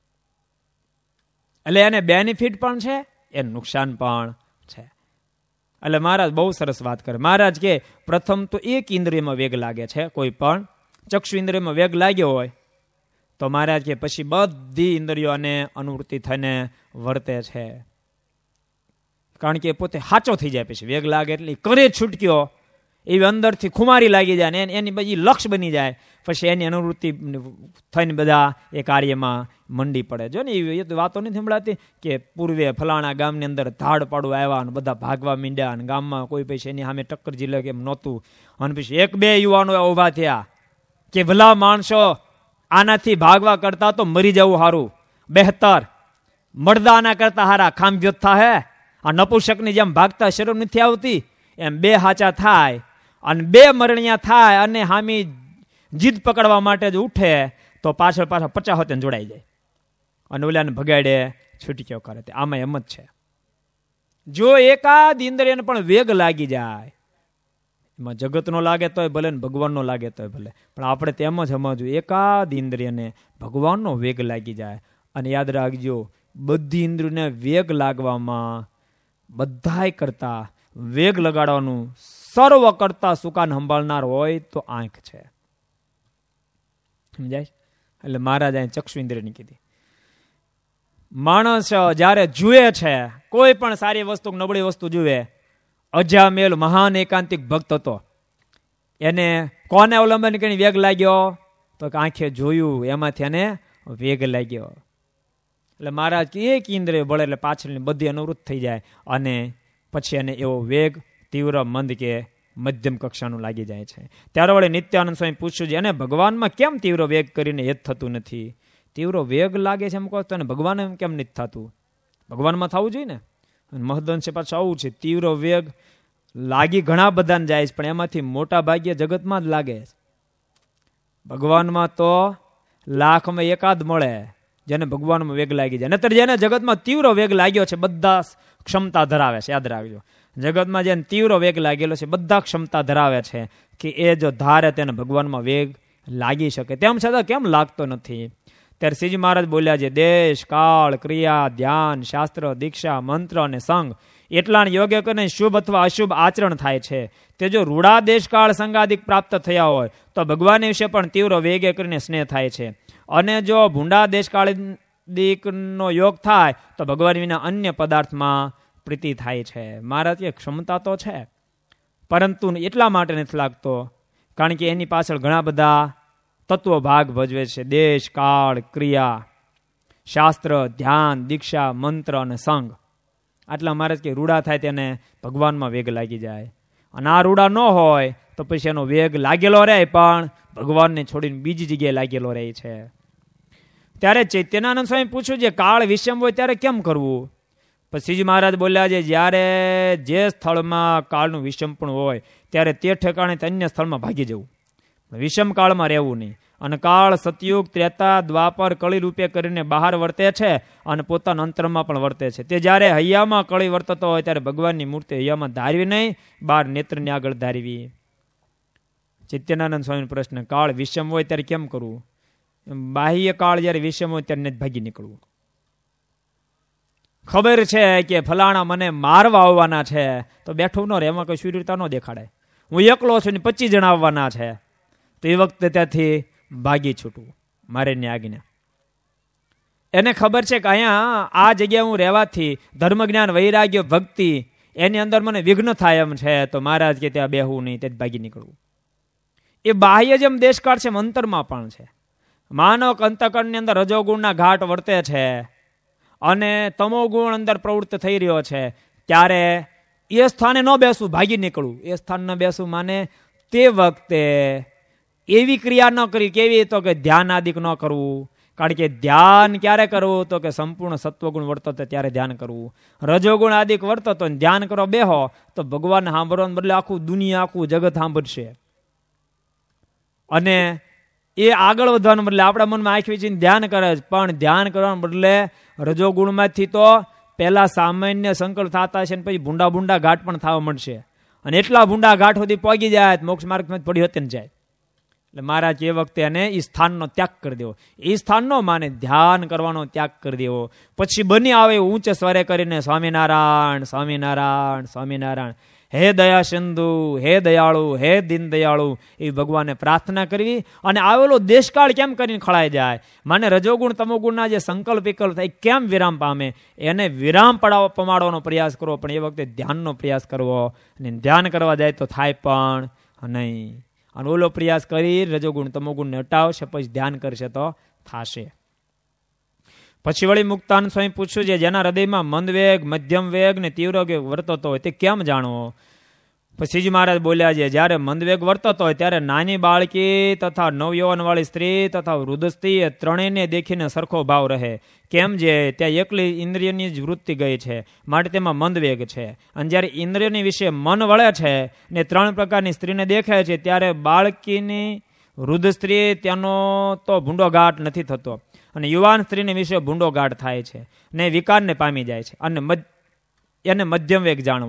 એટલે એને બેનિફિટ પણ છે, એનું નુકસાન પણ છે. એટલે મહારાજ બહુ સરસ વાત કરે. મહારાજ કે પ્રથમ તો એક ઇન્દ્રિયમાં વેગ લાગે છે, કોઈ પણ ચક્ષુ ઇન્દ્રિયમાં વેગ લાગ્યો હોય તો મહારાજ કે પછી બધી ઇન્દ્રિયોને અનુવૃત્તિ થઈને વર્તે છે. કારણ કે પોતે સાચો થઈ જાય, પછી વેગ લાગે એટલે કરે છૂટક્યો એવી અંદરથી ખુમારી લાગી જાય ને એની બધી લક્ષ બની જાય, પછી એની અનુવૃત્તિ થઈને બધા એ કાર્યમાં મંડી પડે. જો ને એ વાતો નથી સંભળાતી કે પૂર્વે ફલાણા ગામની અંદર ધાડ પાડું આવ્યા અને બધા ભાગવા માંડ્યા અને ગામમાં કોઈ પછી એની સામે ટક્કર જીલે કેમ નહોતું, અને પછી 1-2 યુવાનો ઉભા થયા કે ભલા માણસો આનાથી ભાગવા કરતા તો મરી જવું સારું, બહેતર મળદાના કરતા હારા ખામભ્યોત થાય. આ નપુંસકની જેમ ભાગતા શરમ નથી આવતી એમ 2 હાચા થાય અને 2 મરણિયા થાય અને હામી જીદ પકડવા માટે જ ઉઠે તો પાછળ 50 હોતે જોડાઈ જાય અને ઓલાને ભગાડે છૂટક્યો કરે. આમાં એમ જ છે. જો એકાદ ઇન્દ્રિયને પણ વેગ લાગી જાય, એમાં જગતનો લાગે તોય ભલે ને ભગવાનનો લાગે તોય ભલે, પણ આપણે તેમ જ સમજવું એકાદ ઇન્દ્રિયને ભગવાનનો વેગ લાગી જાય અને યાદ રાખજો, બધી ઇન્દ્રિયોને વેગ લાગવામાં બધાય કરતા વેગ લગાડવાનું સર્વ કરતા સુકાન સંભાળનાર હોય તો આંખ છે. સમજાય? એટલે મહારાજ અહીં ચક્ષુ ઇન્દ્રિયની કીધી. માણસ જ્યારે જુએ છે કોઈ પણ સારી વસ્તુ નબળી વસ્તુ જુએ, અજામેલ મહાન એકાંતિક ભક્ત હતો, એને કોને અવલંબન કરીને વેગ લાગ્યો? તો આંખે જોયું, એમાંથી એને વેગ લાગ્યો. એટલે મહારાજ એક ઇન્દ્રિય બળે એટલે પાછળની બધી અનુવૃત્ત થઈ જાય અને પછી એને એવો વેગ તીવ્ર મંદ કે મધ્યમ કક્ષાનું લાગી જાય છે. ત્યારે વળે નિત્યાનંદ સ્વામી પૂછ્યું છે, એને ભગવાનમાં કેમ તીવ્ર વેગ કરીને એ જ થતું નથી? તીવ્ર વેગ લાગે છે એમ કહો તો ભગવાન એમ કેમ નથી થતું? ભગવાનમાં થવું જોઈએ ને. મહદઅંશે પાછું આવું છે, તીવ્ર વેગ લાગી ઘણા બધાને જાય છે, પણ એમાંથી મોટા ભાગ્ય જગતમાં જ લાગે છે. ભગવાનમાં તો લાખમાં એકાદ મળે જેને ભગવાનમાં વેગ લાગી જાય. નહીતર જેને જગતમાં તીવ્ર વેગ લાગ્યો છે બધા ક્ષમતા ધરાવે છે. યાદ રાખજો, જગતમાં જેને તીવ્ર વેગ લાગેલો છે બધા ક્ષમતા ધરાવે છે કે એ જો ધારે તેને ભગવાનમાં વેગ લાગી શકે. તેમ છતાં કેમ લાગતો નથી? ત્યારે શ્રીજી મહારાજ બોલ્યા છે, દેશ, કાળ, ક્રિયા, ધ્યાન, શાસ્ત્ર, દીક્ષા, મંત્ર અને સંઘ એટલાને યોગ્ય કરીને શુભ અથવા અશુભ આચરણ થાય છે. તે જો રૂડા દેશકાળ સંગાદિક પ્રાપ્ત થયા હોય તો ભગવાન વિશે પણ તીવ્ર વેગે કરીને સ્નેહ થાય છે. અને જો ભૂંડા દેશકાળિકનો યોગ થાય તો ભગવાન વિના અન્ય પદાર્થમાં પ્રીતિ થાય છે. મહારાજ કે ક્ષમતા તો છે, પરંતુ એટલા માટે નથી લાગતો કારણ કે એની પાછળ ઘણા બધા તત્વો ભાગ ભજવે છે. દેશ, કાળ, ક્રિયા, શાસ્ત્ર, ધ્યાન, દીક્ષા, મંત્ર અને સંઘ. આટલા મહારાજ કે રૂડા થાય તેને ભગવાનમાં વેગ લાગી જાય. અને આ રૂડા ન હોય તો પછી એનો વેગ લાગેલો રહે પણ ભગવાનને છોડીને બીજી જગ્યાએ લાગેલો રહે છે. ત્યારે ચૈતન્યાનંદ સ્વામી પૂછ્યું છે, કાળ વિષમ હોય ત્યારે કેમ કરવું? પછી મહારાજ બોલ્યા છે, જ્યારે જે સ્થળમાં કાળનું વિષમ પણ હોય ત્યારે તે ઠેકાણે અન્ય સ્થળમાં ભાગી જવું, વિષમ કાળમાં રહેવું નહીં. અને કાળ સતયુગ, ત્રેતા, દ્વાપર, કળી રૂપે કરીને બહાર વર્તે છે અને પોતાના અંતરમાં પણ વર્તે છે. તે જ્યારે હૈયામાં કળી વર્તતો હોય ત્યારે ભગવાનની મૂર્તિ હૈયામાં ધારવી નહીં, બહાર નેત્રની આગળ ધારવી. ચૈતન્યાનંદ સ્વામીનો પ્રશ્ન, કાળ વિષમ હોય ત્યારે કેમ કરવું? બાહ્ય કાળ જ્યારે વિષમ હોય ત્યારે જ ભાગી નીકળવું. ખબર છે કે ફલાણા મને મારવા આવવાના છે તો બેઠું ન રહે, એમાં કોઈ શૂરતા ન દેખાડે. હું એકલો છું ને 25 જણા આવવાના છે તો એ વખતે ત્યાંથી ભાગી છૂટવું, મારે ની આજ્ઞા. એને ખબર છે કે અહીંયા આ જગ્યાએ હું રહેવાથી ધર્મ, જ્ઞાન, વૈરાગ્ય, ભક્તિ એની અંદર મને વિઘ્ન થાય એમ છે તો મહારાજ કે ત્યાં બેહવું નહીં, તે ભાગી નીકળવું. એ બાહ્ય જેમ દેશકાળ છે અંતરમાં પણ છે. માનવ અંતકરણની અંદર રજોગુણના ઘાટ વર્તે છે અને તમો ગુણ અંદર પ્રવૃત્ત થઈ રહ્યો છે, ત્યારે એ સ્થાને ન બેસવું, ભાગી નીકળવું. એ સ્થાન ન બેસવું માને તે વખતે એવી ક્રિયા ન કરી, કેવી તો કે ધ્યાન આદિક ન કરવું. કારણ કે ધ્યાન ક્યારે કરવું તો કે સંપૂર્ણ સત્વગુણ વર્તતો ત્યારે ધ્યાન કરવું. રજોગુણ આદિક વર્તતો ધ્યાન કરો બેહો તો ભગવાન સાંભળવાને બદલે આખું દુનિયા, આખું જગત સાંભળશે. અને એ આગળ વધવાને બદલે આપણા મનમાં આંખ વીંચીને ધ્યાન કરે છે, પણ ધ્યાન કરવાને બદલે રજોગુણમાંથી તો પહેલા સામાન્ય સંકલ્પ થતા છે, પછી ભૂંડા ભૂંડા ઘાટ પણ થવા મળશે. અને એટલા ભૂંડા ઘાટ સુધી પહોંચી જાય મોક્ષ માર્ગમાં પડી હોતે ને જાય. એટલે મહારાજ એ વખતે એને એ સ્થાનનો ત્યાગ કરી દેવો. એ સ્થાનનો માને ધ્યાન કરવાનો ત્યાગ કરી દેવો. પછી બની આવે ઊંચે સ્વરે કરીને સ્વામિનારાયણ, સ્વામિનારાયણ, સ્વામિનારાયણ, હે દયા સિંધુ, હે દયાળુ, હે દીન દયાળુ, એ ભગવાનને પ્રાર્થના કરવી. અને આવેલો દેશકાળ કેમ કરીને ખળાઈ જાય, માને રજોગુણ તમોગુણના જે સંકલ્પ વિકલ્પ થાય કેમ વિરામ પામે, એને વિરામ પમાડવાનો પ્રયાસ કરવો, પણ એ વખતે ધ્યાનનો પ્રયાસ કરવો. અને ધ્યાન કરવા જાય તો થાય પણ નહીં. અને ઓલો પ્રયાસ કરી રજોગુણ તમોગુણને હટાવશે, પછી ધ્યાન કરશે તો થશે. પછી વળી મુક્તાનંદ સ્વામી પૂછ્યું છે, જેના હૃદયમાં મંદ વેગ, મધ્યમ વેગ ને તીવ્ર વેગ વર્તતો હોય તે કેમ જાણવો? પછી જ મહારાજ બોલ્યા છે, જ્યારે મંદ વેગ વર્તતો હોય ત્યારે નાની બાળકી તથા નવયૌવન વાળી સ્ત્રી તથા વૃદ્ધ સ્ત્રી એ ત્રણેયને દેખીને સરખો ભાવ રહે. કેમ જે ત્યાં એકલી ઇન્દ્રિયની જ વૃત્તિ ગઈ છે માટે તેમાં મંદ વેગ છે. અને જ્યારે ઇન્દ્રિયની વિશે મન વળે છે ને 3 પ્રકારની સ્ત્રીને દેખાય છે ત્યારે બાળકીની, વૃદ્ધ સ્ત્રી ત્યાંનો તો ભૂંડો ઘાટ નથી થતો, અને યુવાન સ્ત્રીને વિશે ભૂંડો ગાઢ થાય છે ને વિકારને પામી જાય છે. અને એને મધ્યમ વેગ જાણવો.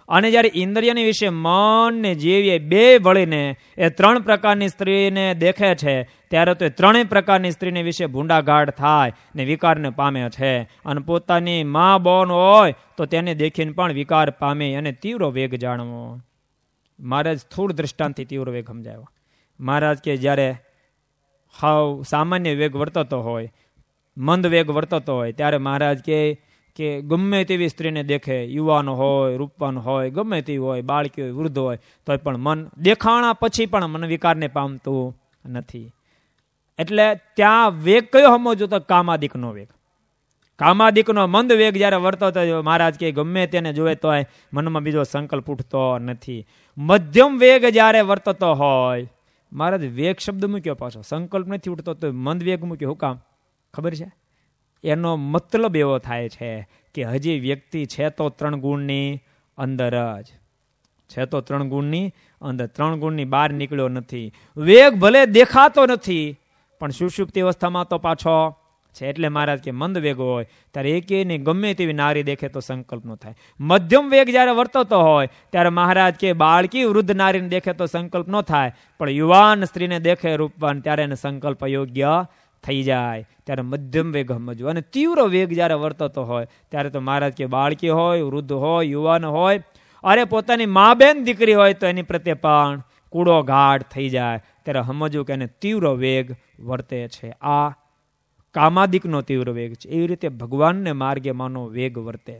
અને જ્યારે ઇન્દ્રિયની વિશે મન ને જીવ બે વળીને એ 3 પ્રકારની સ્ત્રીને દેખે છે ત્યારે તો એ 3 પ્રકારની સ્ત્રીને વિશે ભૂંડાગાઢ થાય ને વિકારને પામે છે. અને પોતાની મા બોન હોય તો તેને દેખીને પણ વિકાર પામે અને તીવ્ર વેગ જાણવો. મહારાજ સ્થૂળ દ્રષ્ટાંતથી તીવ્ર વેગ સમજાવ્યો. મહારાજ કે જ્યારે હાવ સામાન્ય વેગ વર્તતો હોય, મંદ વેગ વર્તતો હોય, ત્યારે મહારાજ કે ગમે તેવી સ્ત્રીને દેખે, યુવાન હોય, રૂપવાન હોય, ગમે તેવી હોય, બાળકી હોય, વૃદ્ધ હોય, તો પણ મન દેખાણા પછી પણ મન વિકારને પામતું નથી. એટલે ત્યાં વેગ કયો સમજો તો કામાદિકનો વેગ. કામાદિકનો મંદ વેગ જ્યારે વર્તતો હોય, મહારાજ કે ગમે તેને જોવે તો મનમાં બીજો સંકલ્પ ઉઠતો નથી. મધ્યમ વેગ જ્યારે વર્તતો હોય, મહારાજ વેગ શબ્દ મૂક્યો, પાછો સંકલ્પ નથી ઉઠતો તો મંદ વેગ મૂક્યો. શું કામ ખબર છે? એનો મતલબ એવો થાય છે કે હજી વ્યક્તિ છે તો 3 ગુણની અંદર જ છે, તો 3 ગુણની અંદર, 3 ગુણની બહાર નીકળ્યો નથી. વેગ ભલે દેખાતો નથી પણ સુષુપ્તિ અવસ્થામાં તો પાછો છે. એટલે મહારાજ કે મંદ વેગ હોય ત્યારે એકેયને ગમે તેવી નારી દેખે તો સંકલ્પ ન થાય. મધ્યમ વેગ જ્યારે વર્તતો હોય ત્યારે મહારાજ કે બાળકી વૃદ્ધ નારીને દેખે તો સંકલ્પ ન થાય, પણ યુવાન સ્ત્રીને દેખે રૂપવાન ત્યારે એને સંકલ્પ યોગ્ય થઈ જાય. ત્યારે મધ્યમ વેગ સમજવો. અને તીવ્ર વેગ જ્યારે વર્તતો હોય ત્યારે તો મહારાજ કે બાળકી હોય, વૃદ્ધ હોય, યુવાન હોય, અરે પોતાની મા બેન દીકરી હોય તો એની પ્રત્યે પણ કૂડો ઘાટ થઈ જાય. ત્યારે સમજવું કે એને તીવ્ર વેગ વર્તે છે. આ કામાદિકનો તીવ્ર વેગ છે. એવી રીતે ભગવાનને માર્ગે માનો વેગ વર્તે.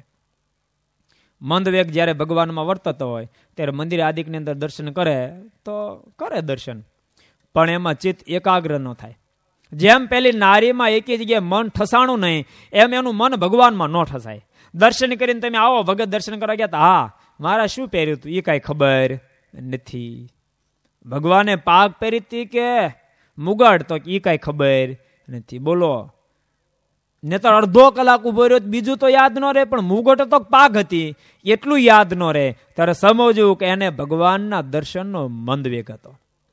મંદ વેગ જ્યારે ભગવાનમાં વર્તતો હોય ત્યારે મંદિર આદિકની અંદર દર્શન કરે તો કરે દર્શન, પણ એમાં ચિત્ત એકાગ્ર ન થાય. જેમ પેલી નારીમાં એકી જગ્યાએ મન ઠસાણું નહીં, એમ એનું મન ભગવાનમાં ન ઠસાય. દર્શન કરીને તમે આવો, ભગત દર્શન કરવા ગયા હતા, હા મારા શું પહેર્યું હતું એ કાંઈ ખબર નથી. ભગવાને પાગ પહેરી હતી કે મુગટ તો એ કાંઈ ખબર નથી. બોલો, ને તો અડધો કલાક ઉભો રહ્યો, બીજું તો યાદ ન રહે, પણ મુગટ તો પાગ હતી એટલું યાદ ન રહે. ત્યારે સમજવું કે એને ભગવાનના દર્શનનો મંદ વેગ હતો.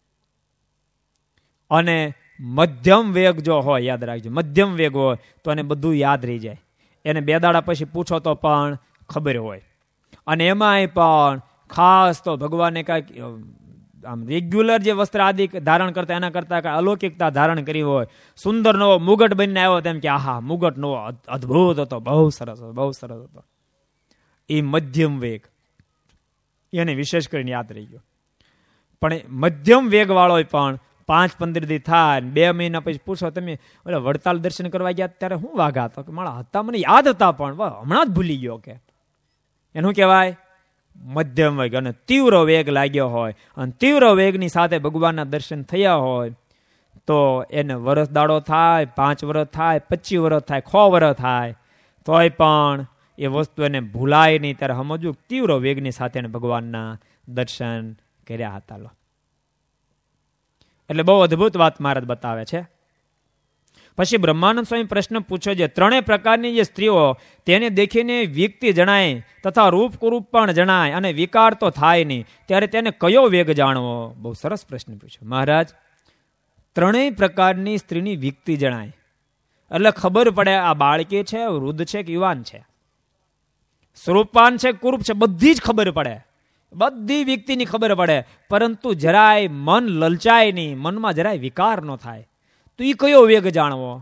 અને મધ્યમ વેગ જો હોય, યાદ રાખજો, મધ્યમ વેગ હોય તો એને બધું યાદ રહી જાય. એને 2 દાડા પછી પૂછો તો પણ ખબર હોય. અને એમાંય પણ ખાસ તો ભગવાને કાંઈક આમ રેગ્યુલર જે વસ્ત્ર આદિ ધારણ કરતા એના કરતા કાંઈ અલૌકિકતા ધારણ કરી હોય, સુંદર નવો મુગટ બનીને આવ્યો, તેમ કે આહા મુગટ નવો અદ્ભુત હતો, બહુ સરસ હતો, બહુ સરસ હતો. એ મધ્યમ વેગ એને વિશેષ કરીને યાદ રહી ગયો. પણ મધ્યમ વેગ વાળો પણ 5-15 દી થાય, 2 મહિના પછી પૂછો તમે ઓલા વડતાલ દર્શન કરવા ગયા ત્યારે શું વાઘા હતો કે મારા હતા, મને યાદ હતા પણ હમણાં જ ભૂલી ગયો. કે એનું કહેવાય મધ્યમ વેગ. અને તીવ્ર વેગ લાગ્યો હોય અને તીવ્ર વેગની સાથે ભગવાનના દર્શન થયા હોય તો એને વરસ દાડો થાય, 5 વર્ષ થાય, 25 વર્ષ થાય, 100 વર્ષ થાય, તોય પણ એ વસ્તુ એને ભૂલાય નહીં. ત્યારે સમજવું તીવ્ર વેગની સાથે એને ભગવાનના દર્શન કર્યા હતા. એટલે બહુ અદભુત વાત મહારાજ બતાવે છે. પછી બ્રહ્માનંદ સ્વામી પ્રશ્ન પૂછ્યો છે, 3 પ્રકારની જે સ્ત્રીઓ તેને દેખીને વ્યક્તિ જણાય તથા રૂપ કુરૂપ પણ જણાય અને વિકાર તો થાય નહીં, ત્યારે તેને કયો વેગ જાણવો? બહુ સરસ પ્રશ્ન પૂછ્યો મહારાજ. 3 પ્રકારની સ્ત્રીની વ્યક્તિ જણાય એટલે ખબર પડે આ બાળકી છે, વૃદ્ધ છે કે યુવાન છે, સ્વરૂપવાન છે, કુરૂપ છે, બધી જ ખબર પડે, બધી વ્યક્તિની ખબર પડે. પરંતુ જરાય મન લલચાય નહીં, મનમાં જરાય વિકાર ન થાય, તો એ કયો વેગ જાણવો?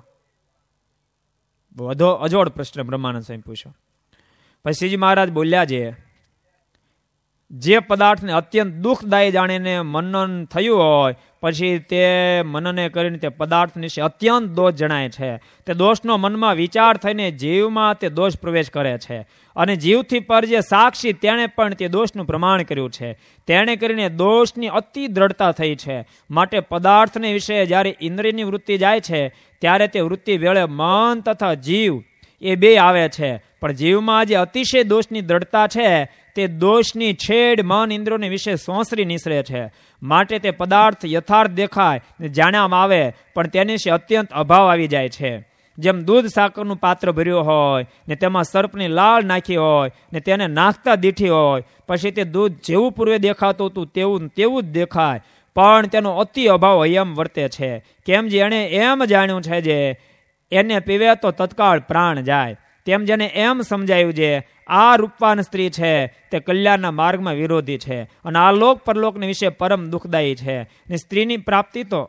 વધો અજોડ પ્રશ્ન બ્રહ્માનંદ સ્વામી પૂછ્યો. પછી મહારાજ બોલ્યા છે, જે પદાર્થને અત્યંત દુઃખદાયી જાણીને મનન થયું હોય પછી તે મનને કરીને તે પદાર્થ વિશે અત્યંત દોષ જણાય છે, તે દોષનો મનમાં વિચાર થઈને જીવમાં તે દોષ પ્રવેશ કરે છે. અને જીવથી પર જે સાક્ષી તેણે પણ તે દોષનું પ્રમાણ કર્યું છે, તેણે કરીને દોષની અતિ દ્રઢતા થઈ છે. માટે પદાર્થને વિશે જ્યારે ઇન્દ્રિયની વૃત્તિ જાય છે ત્યારે તે વૃત્તિ વેળે મન તથા જીવ એ 2 આવે છે. પણ જીવમાં જે અતિશય દોષની દ્રઢતા છે તે દોષની છેડ મન ઇન્દ્રિયોને વિશે સોંસરી નિસરે છે. માટે તે પદાર્થ યથાર્થ દેખાય ને જાણ્યામાં આવે પણ તેની વિશે અત્યંત અભાવ આવી જાય છે. જેમ દૂધ સાકરનું પાત્ર ભર્યું હોય ને તેમાં સર્પની લાળ નાખી હોય ને તેને નાખતા દીઠી હોય, પછી તે દૂધ જેવું પૂર્વે દેખાતું હતું તેવું જ દેખાય, પણ તેનો અતિ અભાવ એમ વર્તે છે. કેમ જે એણે એમ જાણ્યું છે જે એને પીવે તો તત્કાળ પ્રાણ જાય, તેમ જેને એમ સમજાયું છે આ રૂપવાન સ્ત્રી છે તે કલ્યાણના માર્ગમાં વિરોધી છે અને આ લોક પરલોકને વિશે પરમ દુઃખદાયી છે. ને સ્ત્રીની પ્રાપ્તિ તો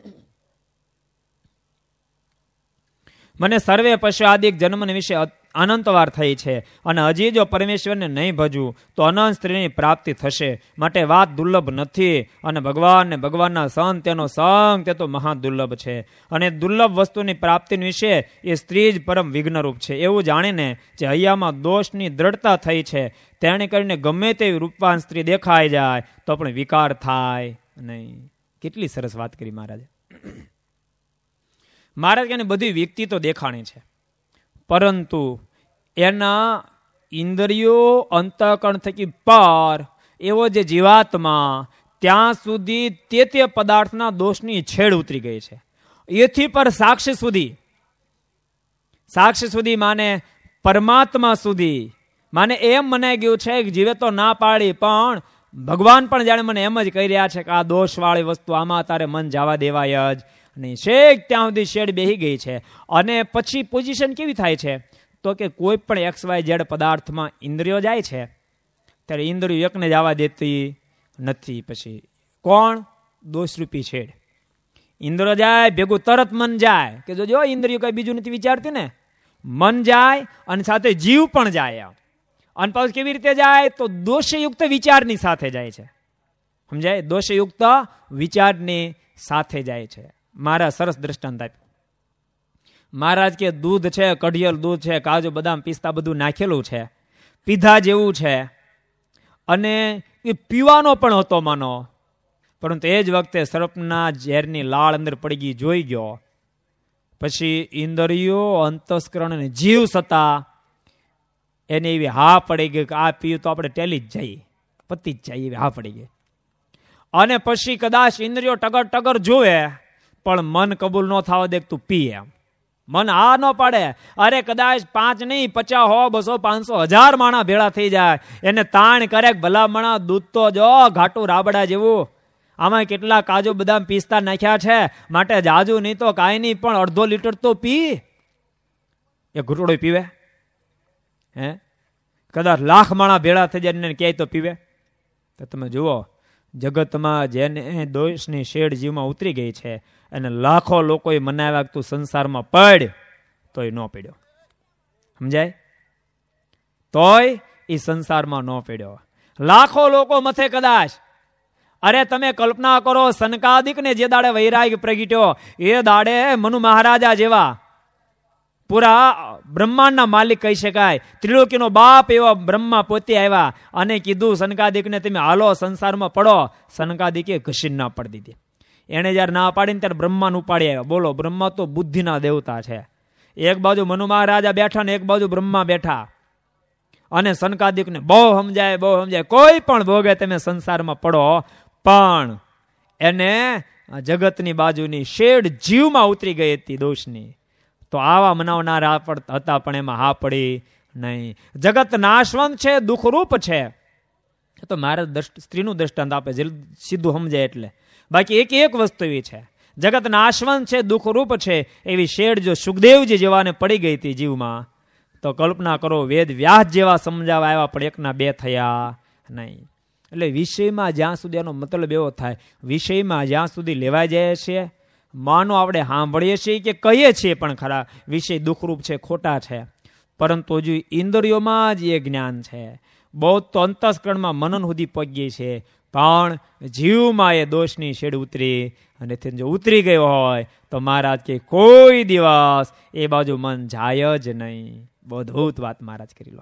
મને સર્વે પશ્ચાદિક જન્મને વિશે અનંતવાર થઈ છે અને હજી જો પરમેશ્વરને નહીં ભજવું તો અનંત સ્ત્રીની પ્રાપ્તિ થશે. માટે વાત દુર્લભ નથી અને ભગવાન ને ભગવાનના સંત તેનો સંગ તે તો મહા દુર્લભ છે. અને દુર્લભ વસ્તુની પ્રાપ્તિ વિશે એ સ્ત્રી જ પરમ વિઘ્નરૂપ છે એવું જાણીને જે હૈયામાં દોષની દ્રઢતા થઈ છે તેણે કરીને ગમે તેવી રૂપવાન સ્ત્રી દેખાઈ જાય તો પણ વિકાર થાય નહીં. કેટલી સરસ વાત કરી મહારાજે. મહારાજ કે બધી વ્યક્તિ તો દેખાણી છે, પરંતુ એના ઇન્દ્રિયો અંતઃકરણ થકી પાર એવો જે જીવાત્મા ત્યાં સુધી તે પદાર્થના દોષની છેડ ઉતરી ગઈ છે. એથી પર સાક્ષી સુધી માને પરમાત્મા સુધી માને એમ મનાઈ ગયું છે કે જીવે તો ના પાડી, પણ ભગવાન પણ જાણે મને એમ જ કહી રહ્યા છે કે આ દોષવાળી વસ્તુ આમાં તારે મન જવા દેવાય જ નહીં. શેક ત્યાં સુધી શેડ બેહી ગઈ છે. અને પછી પોઝિશન કેવી થાય છે તો કે કોઈ પણ XYZ પદાર્થમાં ઇન્દ્રિયો જાય છે ત્યારે ઇન્દ્રિયો એકને જવા દેતી નથી. પછી કોણ? દોષરૂપી છેડ. ઇન્દ્રિયો જાય ભેગું તરત મન જાય કે જો ઇન્દ્રિયો કઈ બીજું નથી વિચારતી ને, મન જાય અને સાથે જીવ પણ જાય. અને પાછું કેવી રીતે જાય તો દોષયુક્ત વિચારની સાથે જાય છે. સમજાય? દોષયુક્ત વિચારની સાથે જાય છે. મારા સરસ દ્રષ્ટાંત આપ્યું. મહારાજ કે દૂધ છે, કઢિયલ દૂધ છે, કાજુ બદામ પિસ્તા બધું નાખેલું છે, પીધા જેવું છે અને એ પીવાનો પણ હતો માનો, પરંતુ એ જ વખતે સર્પના ઝેરની લાળ અંદર પડી ગઈ જોઈ ગયો. પછી ઇન્દ્રિયો અંતસ્કરણ અને જીવ સત્તા એને એવી હા પડી ગઈ કે આ પીયું તો આપણે ટેલી જ જઈએ, પતી જ જાય એવી હા પડી ગઈ. અને પછી કદાચ ઇન્દ્રિયો ટગર ટગર જોવે પણ મન કબૂલ ન થવા દે તું પી. એમ મન આ ન પાડે. અરે કદાચ 5 નહીં 50 100 200 500 1000 માણા ભેળા થઈ જાય એને તાણ કરે ભલા મણા દૂધ તો જો ઘાટું રાબડા જેવું, આમાં કેટલા કાજુ બદામ પિસ્તા નાખ્યા છે માટે જાજુ નહીં તો કાંઈ નહીં પણ અડધો લીટર તો પી. એ ઘૂંટડો પીવે? હે કદાચ લાખ માણા ભેળા થઈ જાય ને ક્યાંય તો પીવે? તો તમે જુઓ જગતમાં જેને દોષની શેડ જીવમાં ઉતરી ગઈ છે અને લાખો લોકોએ મનાવ્યા તું સંસારમાં પડ તોય ન પડ્યો. સમજાય? તોય એ સંસારમાં ન પડ્યો. લાખો લોકો મથે કદાચ. અરે તમે કલ્પના કરો સનકાદિકને જે દાડે વૈરાગ પ્રગટ્યો એ દાડે મનુ મહારાજા જેવા પૂરા બ્રહ્માંડના માલિક કહી શકાય, ત્રિલોકીનો બાપ એવા બ્રહ્મા પોતે આવ્યા અને કીધું સનકાદિકને તમે હાલો સંસારમાં પડો. સનકાદિકે ઘસીને ના પાડી દીધી. એને જયારે ના પાડીને ત્યારે બ્રહ્માને ઉપાડી આવ્યા. બોલો, બ્રહ્મા તો બુદ્ધિના દેવતા છે. એક બાજુ મનુ મહારાજા બેઠા ને એક બાજુ બ્રહ્મા બેઠા અને સનકાદિકને બહુ સમજાય કોઈ પણ ભોગે તમે સંસારમાં પડો, પણ એને જગતની બાજુની શેડ જીવમાં ઉતરી ગઈ હતી દોષની. તો આવા મનાવનારા હતા પણ એમાં હા પડી નહીં. જગત નાશવંત છે, દુઃખરૂપ છે. તો મારે સ્ત્રીનું દ્રષ્ટાંત આપે સીધું સમજાય એટલે. બાકી એક વસ્તુ એવી છે, જગત નાશવંત છે, દુઃખરૂપ છે એવી શેડ જો સુખદેવજી જેવાને પડી ગઈ હતી જીવમાં તો કલ્પના કરો વેદ વ્યાસ જેવા સમજાવવા આવ્યા પણ એકના બે થયા નહીં. એટલે વિષયમાં જ્યાં સુધી એનો મતલબ એવો થાય, વિષયમાં જ્યાં સુધી લેવાઈ જાય છે, માનો આપણે સાંભળીએ છીએ કે કહીએ છીએ પણ ખરા વિષય દુઃખરૂપ છે, ખોટા છે, પરંતુ હજુ ઇન્દ્રિયોમાં જ એ જ્ઞાન છે. બહુ તો અંતસ્કરણમાં મનન સુધી પહોંચી છે, પણ જીવમાં એ દોષની શેડ ઉતરી અને જો ઉતરી ગયો હોય તો મહારાજ કે કોઈ દિવસ એ બાજુ મન જાય જ નહીં. બહુ અદભુત વાત મહારાજ કરી લો.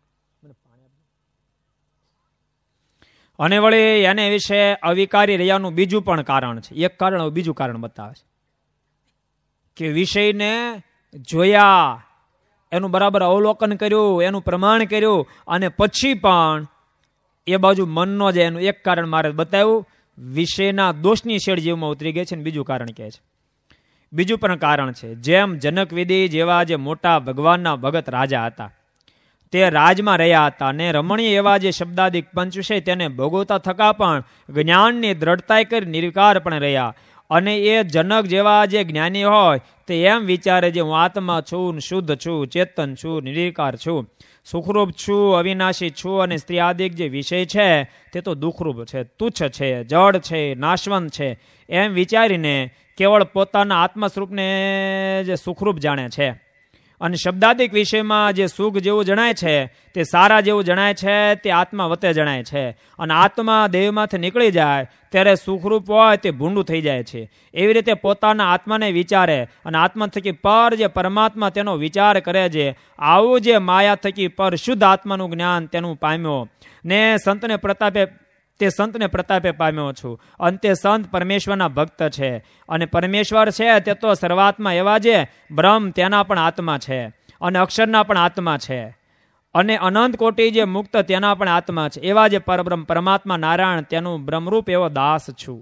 અને વળી એને વિશે અવિકારી રહ્યાનું બીજું પણ કારણ છે. એક કારણ બીજું કારણ બતાવે છે કે વિષયને જોયા, એનું બરાબર અવલોકન કર્યું, એનું પ્રમાણ કર્યું અને પછી પણ એ બાજુ મનનો જ એનું એક કારણ મારે બતાવ્યું, વિષયના દોષની શેડ જીવમાં ઉતરી ગઈ છે. ને બીજું કારણ કહે છે, બીજું પણ કારણ છે. જેમ જનક વિધિ જેવા જે મોટા ભગવાનના ભગત રાજા હતા તે રાજમાં રહ્યા હતા અને રમણીય એવા જે શબ્દાદિક પંચ છે તેને ભોગવતા થકા પણ જ્ઞાનની દ્રઢતા કરી નિર્વિકાર પણ રહ્યા અને એ જનક જેવા જે જ્ઞાની હોય તે એમ વિચારે જે હું આત્મા છું, શુદ્ધ છું, ચેતન છું, નિર્વિકાર છું, સુખરૂપ છું, અવિનાશી છું, અને સ્ત્રી આદિક જે વિષય છે તે તો દુઃખરૂપ છે, તુચ્છ છે, જડ છે, નાશવંત છે, એમ વિચારીને કેવળ પોતાના આત્મા સ્વરૂપને જે સુખરૂપ જાણે છે. અને શબ્દાદિક વિષયમાં જે સુખ જેવું જણાય છે તે સારા જેવું જણાય છે, તે આત્મા વતે જણાય છે. અને આત્મા દેહમાંથી નીકળી જાય ત્યારે સુખરૂપ હોય તે ભૂંડું થઈ જાય છે. એવી રીતે પોતાના આત્માને વિચારે અને આત્મા થકી પર જે પરમાત્મા તેનો વિચાર કરે છે. આવું જે માયા થકી પર શુદ્ધ આત્માનું જ્ઞાન તેનું પામ્યો ને સંતને પ્રતાપે પામ્યો છું. અને તે સંત પરમેશ્વરના ભક્ત છે. અને પરમેશ્વર છે તે તો સર્વાત્મા એવા જે બ્રહ્મ તેના પણ આત્મા છે, અને અક્ષરના પણ આત્મા છે, અને અનંત કોટી જે મુક્ત તેના પણ આત્મા છે. એવા જે પરબ્રહ્મ પરમાત્મા નારાયણ તેનું બ્રહ્મરૂપ એવો દાસ છું.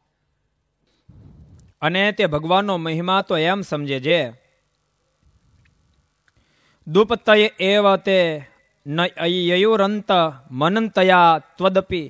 અને તે ભગવાનનો મહિમા તો એમ સમજે છે, દુપતય એવ તે યયુરંત મનંતયા ત્વદપી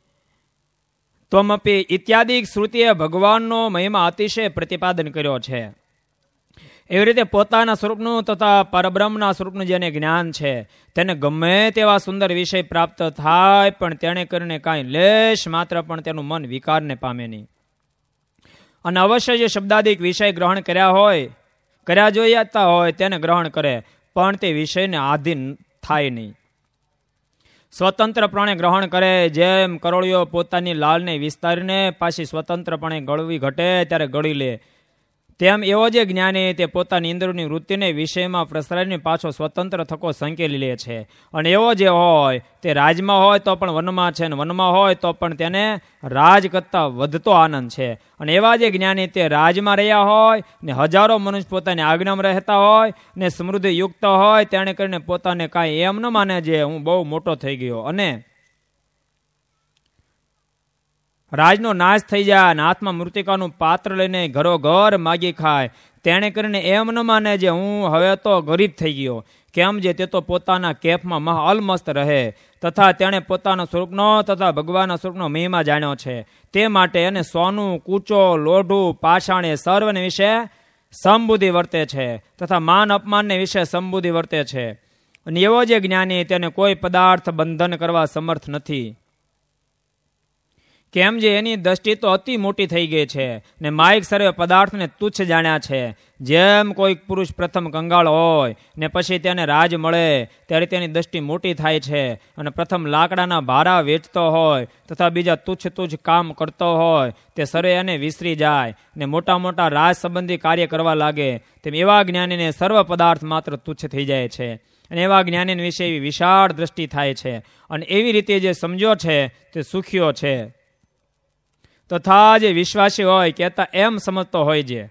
ત્વમપી ઇત્યાદિ શ્રુતિએ ભગવાનનો મહિમા અતિશય પ્રતિપાદન કર્યો છે. એવી રીતે પોતાના સ્વરૂપનું તથા પરબ્રહ્મના સ્વરૂપનું જેને જ્ઞાન છે તેને ગમે તેવા સુંદર વિષય પ્રાપ્ત થાય પણ તેને કરીને કાંઈ લેશ માત્ર પણ તેનું મન વિકારને પામે નહીં. અને અવશ્ય જે શબ્દાદિક વિષય ગ્રહણ કર્યા જોઈતા હોય તેને ગ્રહણ કરે, પણ તે વિષયને આધીન થાય નહીં. સ્વતંત્રપણે ગ્રહણ કરે, જેમ કરોળીઓ પોતાની લાલને વિસ્તારીને પાછી સ્વતંત્રપણે ગળવી ઘટે ત્યારે ગળી લે, તેમ એવો જે જ્ઞાની તે પોતાની ઇન્દ્રિયોની વૃત્તિને વિષયમાં પ્રસરાઈને પાછો સ્વતંત્ર થકો સંકેલી લે છે. અને એવો જે હોય તે રાજમાં હોય તો પણ વનમાં છે, અને વનમાં હોય તો પણ તેને રાજ કરતાં વધતો આનંદ છે. અને એવા જે જ્ઞાની તે રાજમાં રહ્યા હોય ને હજારો મનુષ્ય પોતાની આજ્ઞામાં રહેતા હોય ને સમૃદ્ધિ યુક્ત હોય, તેણે કરીને પોતાને કાંઈ એમ ન માને જે હું બહુ મોટો થઈ ગયો અને રાજનો નાશ થઈ જાય અને હાથમાં મૃતિકાનું પાત્ર લઈને ઘરો ઘર માગી ખાય, તેણે કરીને એમ ન માને જે હું હવે તો ગરીબ થઈ ગયો. કેમ જે તે તો પોતાના કેફમાં મહા અલમસ્ત રહે, તથા તેણે પોતાના સ્વરૂપનો તથા ભગવાનના સ્વરૂપનો મહિમા જાણ્યો છે. તે માટે એને સોનું, કૂચો, લોઢું, પાષાણ એ સર્વને વિશે સમબુદ્ધિ વર્તે છે, તથા માન અપમાનને વિશે સમબુદ્ધિ વર્તે છે. અને એવો જે જ્ઞાની તેને કોઈ પદાર્થ બંધન કરવા સમર્થ નથી. કેમ જે એની દ્રષ્ટિ તો અતિ મોટી થઈ ગઈ છે ને માયિક સર્વે પદાર્થને તુચ્છ જાણ્યા છે. જેમ કોઈ પુરુષ પ્રથમ કંગાળ હોય ને પછી તેને રાજ મળે ત્યારે તેની દ્રષ્ટિ મોટી થાય છે, અને પ્રથમ લાકડાના ભારા વેચતો હોય તથા બીજા તુચ્છ કામ કરતો હોય તે સર્વે એને વિસરી જાય ને મોટા મોટા રાજ સંબંધી કાર્ય કરવા લાગે. તેમ એવા જ્ઞાનીને સર્વ પદાર્થ માત્ર તુચ્છ થઈ જાય છે. અને એવા જ્ઞાની વિશે એવી વિશાળ દ્રષ્ટિ થાય છે. અને એવી રીતે જે સમજ્યો છે તે સુખ્યો છે. તથા જે વિશ્વાસી હોય કહેતા એમ સમજતો હોય છે.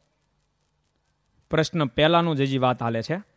પ્રશ્ન પહેલાનું જ હજી વાત હાલે છે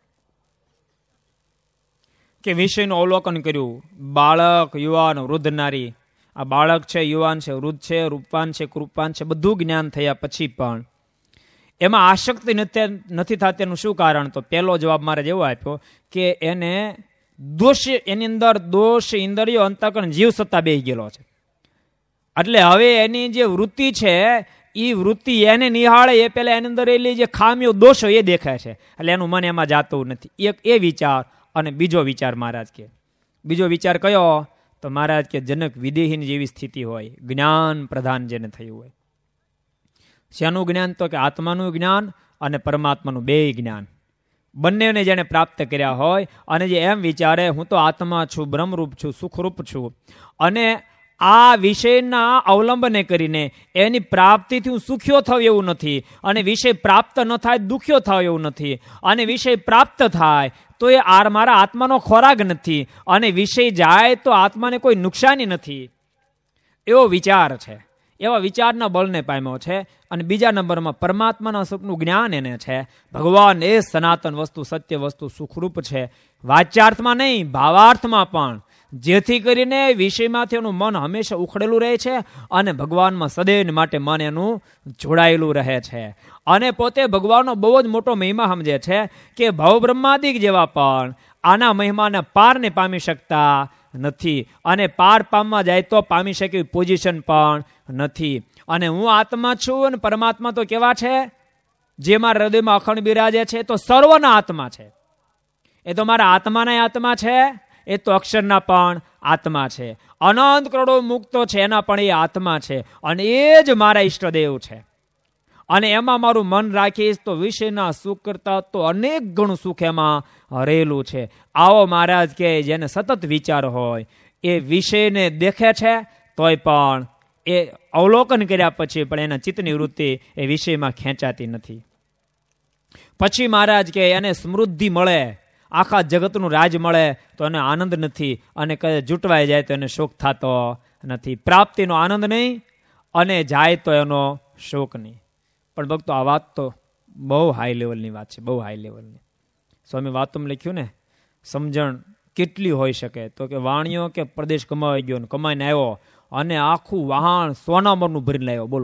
કે વિષયનું અવલોકન કર્યું. બાળક, યુવાન, વૃદ્ધ, નારી. આ બાળક છે, યુવાન છે, વૃદ્ધ છે, રૂપવાન છે, કૃપાન છે, બધું જ્ઞાન થયા પછી પણ એમાં આસક્તિ નથી થતી. એનું શું કારણ? તો પહેલો જવાબ મારે જેવો આપ્યો કે એને દોષ, એની અંદર દોષ, ઇન્દ્રિયો, અંતઃકરણ, જીવ સત્તા બેસી ગયેલો છે. એટલે હવે એની જે વૃત્તિ છે એ વૃત્તિ એને નિહાળે એ પહેલા એની અંદર એલી જે ખામીઓ, દોષો એ દેખાય છે. એટલે એનું મન એમાં જાતું નથી. એક એ વિચાર. અને બીજો વિચાર મહારાજ કે, બીજો વિચાર કયો? તો મહારાજ કે જનક વિદેહીની જેવી સ્થિતિ હોય, જ્ઞાન પ્રધાન જેને થયું હોય. શેનું જ્ઞાન? તો કે આત્માનું જ્ઞાન અને પરમાત્માનું બે જ્ઞાન બંનેને જેને પ્રાપ્ત કર્યા હોય અને જે એમ વિચારે હું તો આત્મા છું, બ્રહ્મરૂપ છું, સુખરૂપ છું, અને આ વિષયના અવલંબને કરીને એની પ્રાપ્તિથી હું સુખ્યો થયો એવું નથી, અને વિષય પ્રાપ્ત ન થાય દુખ્યો થયો એવું નથી, અને વિષય પ્રાપ્ત થાય તો એ મારા આત્માનો ખોરાક નથી, અને વિષય જાય તો આત્માને કોઈ નુકસાની નથી. એવો વિચાર છે. એવા વિચારના બળને પામ્યો છે. અને બીજા નંબરમાં પરમાત્માના સ્વરૂપનું જ્ઞાન એને છે. ભગવાન એ સનાતન વસ્તુ, સત્ય વસ્તુ, સુખરૂપ છે. વાચ્યાર્થમાં નહીં, ભાવાર્થમાં પણ, જેથી કરીને વિષયમાંથી એનું મન હંમેશા ઉખડેલું રહે છે અને ભગવાનમાં સદૈવ માટે મન એનું જોડાયેલું રહે છે. અને પોતે ભગવાનનો બહુ જ મોટો મહિમા સમજે છે કે ભવ બ્રહ્માદિક જેવા પણ આના મહિમાને પારને પામી શકતા નથી, અને પાર પામવા જાય તો પામી શકે એવી પોઝિશન પણ નથી. અને હું આત્મા છું અને પરમાત્મા તો કેવા છે? જે મારા હૃદયમાં અખંડ બિરાજે છે તો સર્વના આત્મા છે. એ તો મારા આત્માના આત્મા છે, એ તો અક્ષરના પણ આત્મા છે. અનંત કરોડો મુક્તો છે એના પણ એ આત્મા છે, અને એ જ મારા ઈષ્ટદેવ છે. અને એમાં મારું મન રાખીશ તો વિષયના સુખ કરતા તો અનેક ગણું સુખ એમાં રહેલું છે. આવો મહારાજ કે જેને સતત વિચાર હોય એ વિષયને દેખે છે તોય પણ એ અવલોકન કર્યા પછી પણ એના ચિત્તની વૃત્તિ એ વિષયમાં ખેંચાતી નથી. પછી મહારાજ કે એને સમૃદ્ધિ મળે, આખા જગતનું રાજ મળે તો એને આનંદ નથી, અને કદાચ જૂટવાઈ જાય તો એને શોક થતો નથી. પ્રાપ્તિનો આનંદ નહીં અને જાય તો એનો શોક નહીં. પણ ભક્તો આ વાત તો બહુ હાઈ લેવલની વાત છે, બહુ હાઈ લેવલની. સ્વામી વાતમાં લખ્યું ને, સમજણ કેટલી હોઈ શકે? તો કે વાણિયો કે પ્રદેશ કમાઈ ગયો, કમાઈને આવ્યો અને આખું વહાણ સોનામરનું ભરીને લાવ્યો, બોલો.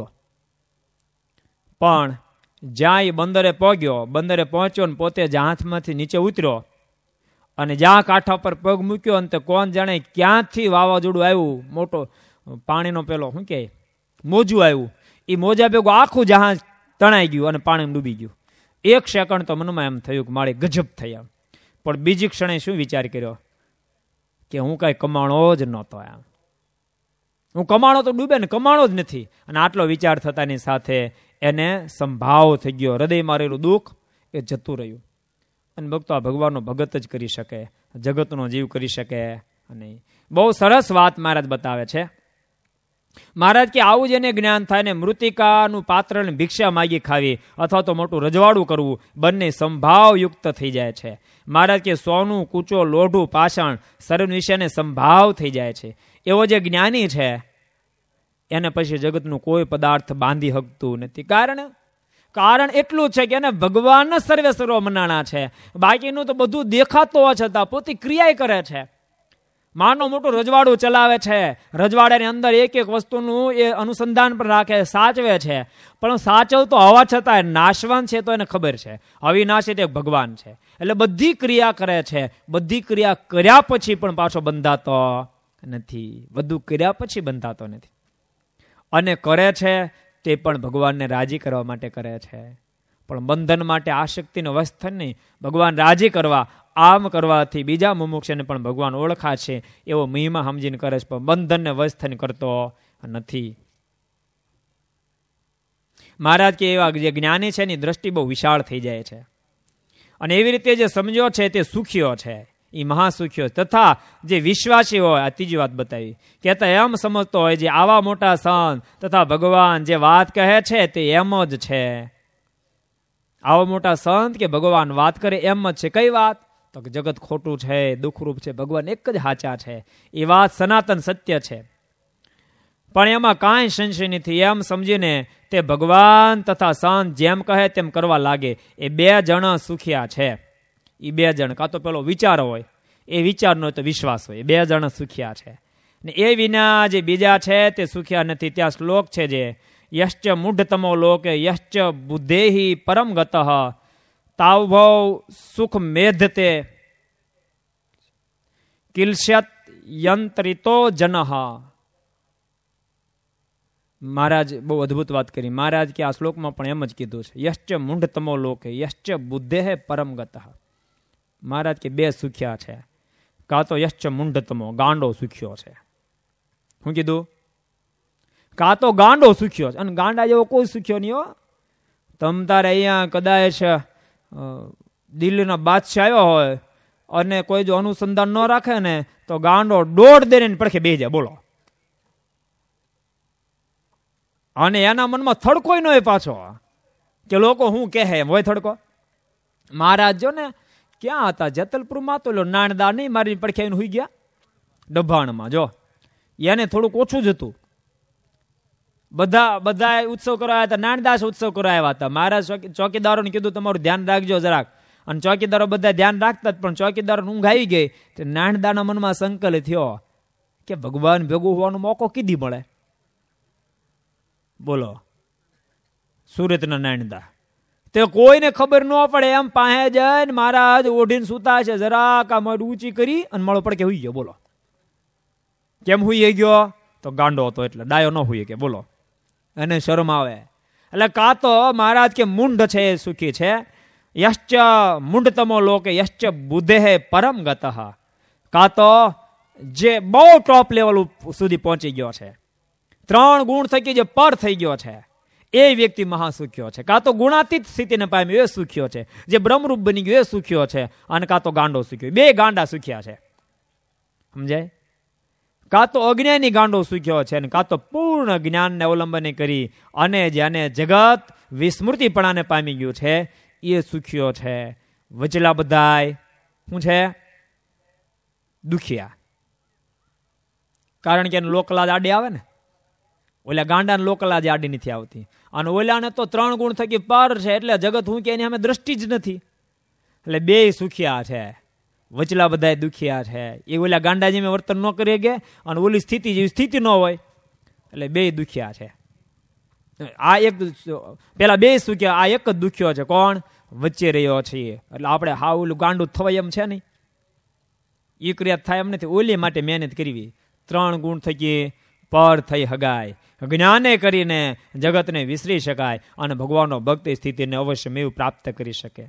પણ જ્યાં એ બંદરે પહોંચ્યો ને પોતે જહાજમાંથી નીચે ઉતર્યો અને જ્યાં કાંઠા પર પગ મૂક્યો અને તે કોણ જાણે ક્યાંથી વાવાઝોડું આવ્યું, મોટો પાણીનો પેલો શું કહે મોજું આવ્યું, એ મોજા ભેગું આખું જહાજ તણાઈ ગયું અને પાણીમાં ડૂબી ગયું. એક સેકન્ડ તો મનમાં એમ થયું કે મારે ગજબ થયા. પણ બીજી ક્ષણે શું વિચાર કર્યો કે હું કાંઈ કમાણો જ નહોતો, એમ હું કમાણો તો ડૂબે ને કમાણો જ નથી. અને આટલો વિચાર થતાની સાથે એને સંભાવ થઈ ગયો, હૃદયમાં રહેલું દુઃખ એ જતું રહ્યું. અને ભક્તો આ ભગવાનનો ભગત જ કરી શકે, જગતનો જીવ કરી શકે નહીં. બહુ સરસ વાત મહારાજ બતાવે છે. મહારાજ કે આવું જેને જ્ઞાન થાય ને મૃતિકાનું પાત્રને ભિક્ષા માગી ખાવી અથવા તો મોટું રજવાડું કરવું બંને સંભાવયુક્ત થઈ જાય છે. મહારાજ કે સોનું, કૂચો, લોઢું, પાષાણ સર્વ વિષયને સંભાવ થઈ જાય છે. એવો જે જ્ઞાની છે એને પછી જગતનું કોઈ પદાર્થ બાંધી શકતું નથી. કારણ એટલું છે કે એને ભગવાન સર્વે સર્વ મનાણા છે. બાકીનું તો બધું દેખાતો હોવા છતાં પોતે ક્રિયા કરે છે. માનો મોટું રજવાડું ચલાવે છે, રજવાડાની અંદર એક એક વસ્તુનું એ અનુસંધાન પણ રાખે, સાચવે છે. પણ સાચવતો હોવા છતાં નાશવાન છે તો એને ખબર છે, અવિનાશી તે ભગવાન છે. એટલે બધી ક્રિયા કરે છે, બધી ક્રિયા કર્યા પછી પણ પાછો બંધાતો નથી, બધું કર્યા પછી બંધાતો નથી. અને કરે છે તે પણ ભગવાનને રાજી કરવા માટે કરે છે. પણ બંધન માટે આસક્તિનો વશ થાય નહીં, ભગવાન રાજી કરવા. આમ કરવાથી બીજા મુમુક્ષને પણ ભગવાન ઓળખાશે એવો મહિમા સમજીને કરે છે, પણ બંધનને વશ થઈને કરતો નથી. મહારાજ કે એવા જે જ્ઞાની છે એની દ્રષ્ટિ બહુ વિશાળ થઈ જાય છે. અને એવી રીતે જે સમજ્યો છે તે સુખ્યો છે, એ મહાસુખ્યો. તથા જે વિશ્વાસી હોય, આ ત્રીજી વાત બતાવી, કહેતા એમ સમજતો હોય જે આવા મોટા સંત તથા ભગવાન જે વાત કહે છે તે એમ જ છે. આવા મોટા સંત કે ભગવાન વાત કરે એમ જ છે. કઈ વાત? તો કે જગત ખોટું છે, દુઃખરૂપ છે, ભગવાન એક જ સાચા છે. એ વાત સનાતન સત્ય છે, પણ એમાં કાંઈ સંશય નથી. એમ સમજીને તે ભગવાન તથા સંત જેમ કહે તેમ કરવા લાગે. એ બે જણ સુખિયા છે. એ બે જણ, કાં તો પેલો વિચાર હોય, એ વિચાર નો તો વિશ્વાસ હોય, બે જણ સુખિયા છે. ને એ વિના જે બીજા છે તે સુખિયા નથી. ત્યાં શ્લોક છે જે યશ્ચ મૂઢતમો લોકે યશ્ચ બુદ્ધેહિ પરમ ગતઃ તાવભવ સુખ મેધતે કિલશ્યત યંત્રિતો જનઃ. મહારાજ બહુ અદભુત વાત કરી. મહારાજ કે આ શ્લોકમાં પણ એમ જ કીધું છે, યશ્ચ મૂઢતમો લોકે યશ્ચ બુદ્ધેહે પરમ ગતઃ. મહારાજ કે બે સુખ્યા છે, કાં તો યશ્ચ મૂઢતમો ગાંડો સુખ્યો છે. શું કીધું? કાં તો ગાંડો સુખ્યો છે, અને ગાંડા જેવો કોઈ સુખ્યો નહીં હો. તમ તારે અહીંયા કદાચ દિલ્હીના બાદશાહ આવ્યો હોય અને કોઈ જો અનુસંધાન ન રાખે ને તો ગાંડો દોડ દે ને પડખે બેસી જાય, બોલો. અને એના મનમાં થડકોય ન હોય પાછો કે લોકો શું કહે એમ હોય થડકો. મહારાજ જો ને ક્યાં હતા? જેતલપુરમાં તો નાણદા નહીં મારી પડખે આવીને હુઈ ગયા ડભાણમાં. જો એને થોડુંક ઓછું જ હતું. બધા ઉત્સવ કરવા આવ્યા હતા, નાનદાસ ઉત્સવ કરવા આવ્યા હતા. મહારાજ ચોકીદારોને કીધું તમારું ધ્યાન રાખજો જરાક. અને ચોકીદારો બધા ધ્યાન રાખતા જ, પણ ચોકીદારો ઊંઘ આવી ગઈ. નાનદાના મનમાં સંકલ્પ થયો કે ભગવાન ભેગું હોવાનો મોકો કીધી મળે, બોલો. સુરતના નાનદા તે કોઈને ખબર ન પડે એમ પાસે જઈને મહારાજ ઓઢીને સુતા છે, જરાક આ મોઢ ઊંચી કરી અને માળો પડકે હુઈ ગયો, બોલો. કેમ હુઈ ગયો? તો ગાંડો હતો એટલે ડાયો ન હુઈ કે, બોલો. અને શરમ આવે. એટલે કાં તો મહારાજ કે મુંડ છે એ સુખી છે, યશ્ચ મુંડતમો લોકે યશ્ચ બુદ્ધે પરમ ગતઃ, કાં તો જે બહુ ટોપ લેવલ સુધી પહોંચી ગયો છે, 3 ગુણ થકી જે પર થઈ ગયો છે, એ વ્યક્તિ મહાસુખ્યો છે. કાં તો ગુણાતીત સ્થિતિને પામ્યો એ સુખ્યો છે, જે બ્રહ્મરૂપ બની ગયો એ સુખ્યો છે, અને કાં તો ગાંડો સુખ્યો. 2 ગાંડા સુખ્યા છે, સમજાય? કાં તો અજ્ઞાની ગાંડો સુખ્યો છે, અને કાં તો પૂર્ણ જ્ઞાનને અવલંબન કરી અને જેને જગત વિસ્મૃતિપણાને પામી ગયું છે એ સુખ્યો છે. વચલા બધાય શું છે? દુખિયા. કારણ કે લોકલાજ આડી આવે ને, ઓલા ગાંડાને લોકલાજ આડી નથી આવતી, અને ઓલાને તો 3 ગુણ થકી પર છે, એટલે જગત હું કે એની અમે દ્રષ્ટિ જ નથી. એટલે 2 સુખિયા છે, વચલા બધા દુખિયા છે. એ ઓલા ગાંડા જેમ વર્તન ન કરી કે, અને ઓલી સ્થિતિ જેવી સ્થિતિ ન હોય, એટલે 2 દુખિયા છે. આ એક પેલા 2 સુખ્યા, આ એક જ દુખ્યો છે. કોણ? વચ્ચે રહ્યો છે. એટલે આપણે હા ઓલું ગાંડું થવાય એમ છે નહીં, એ ક્રિયા થાય એમ નથી. ઓલી માટે મહેનત કરવી. 3 ગુણ થકી પર થઈ હગાય, જ્ઞાને કરીને જગતને વિસરી શકાય, અને ભગવાનનો ભક્તિ સ્થિતિને અવશ્ય મેવ પ્રાપ્ત કરી શકે.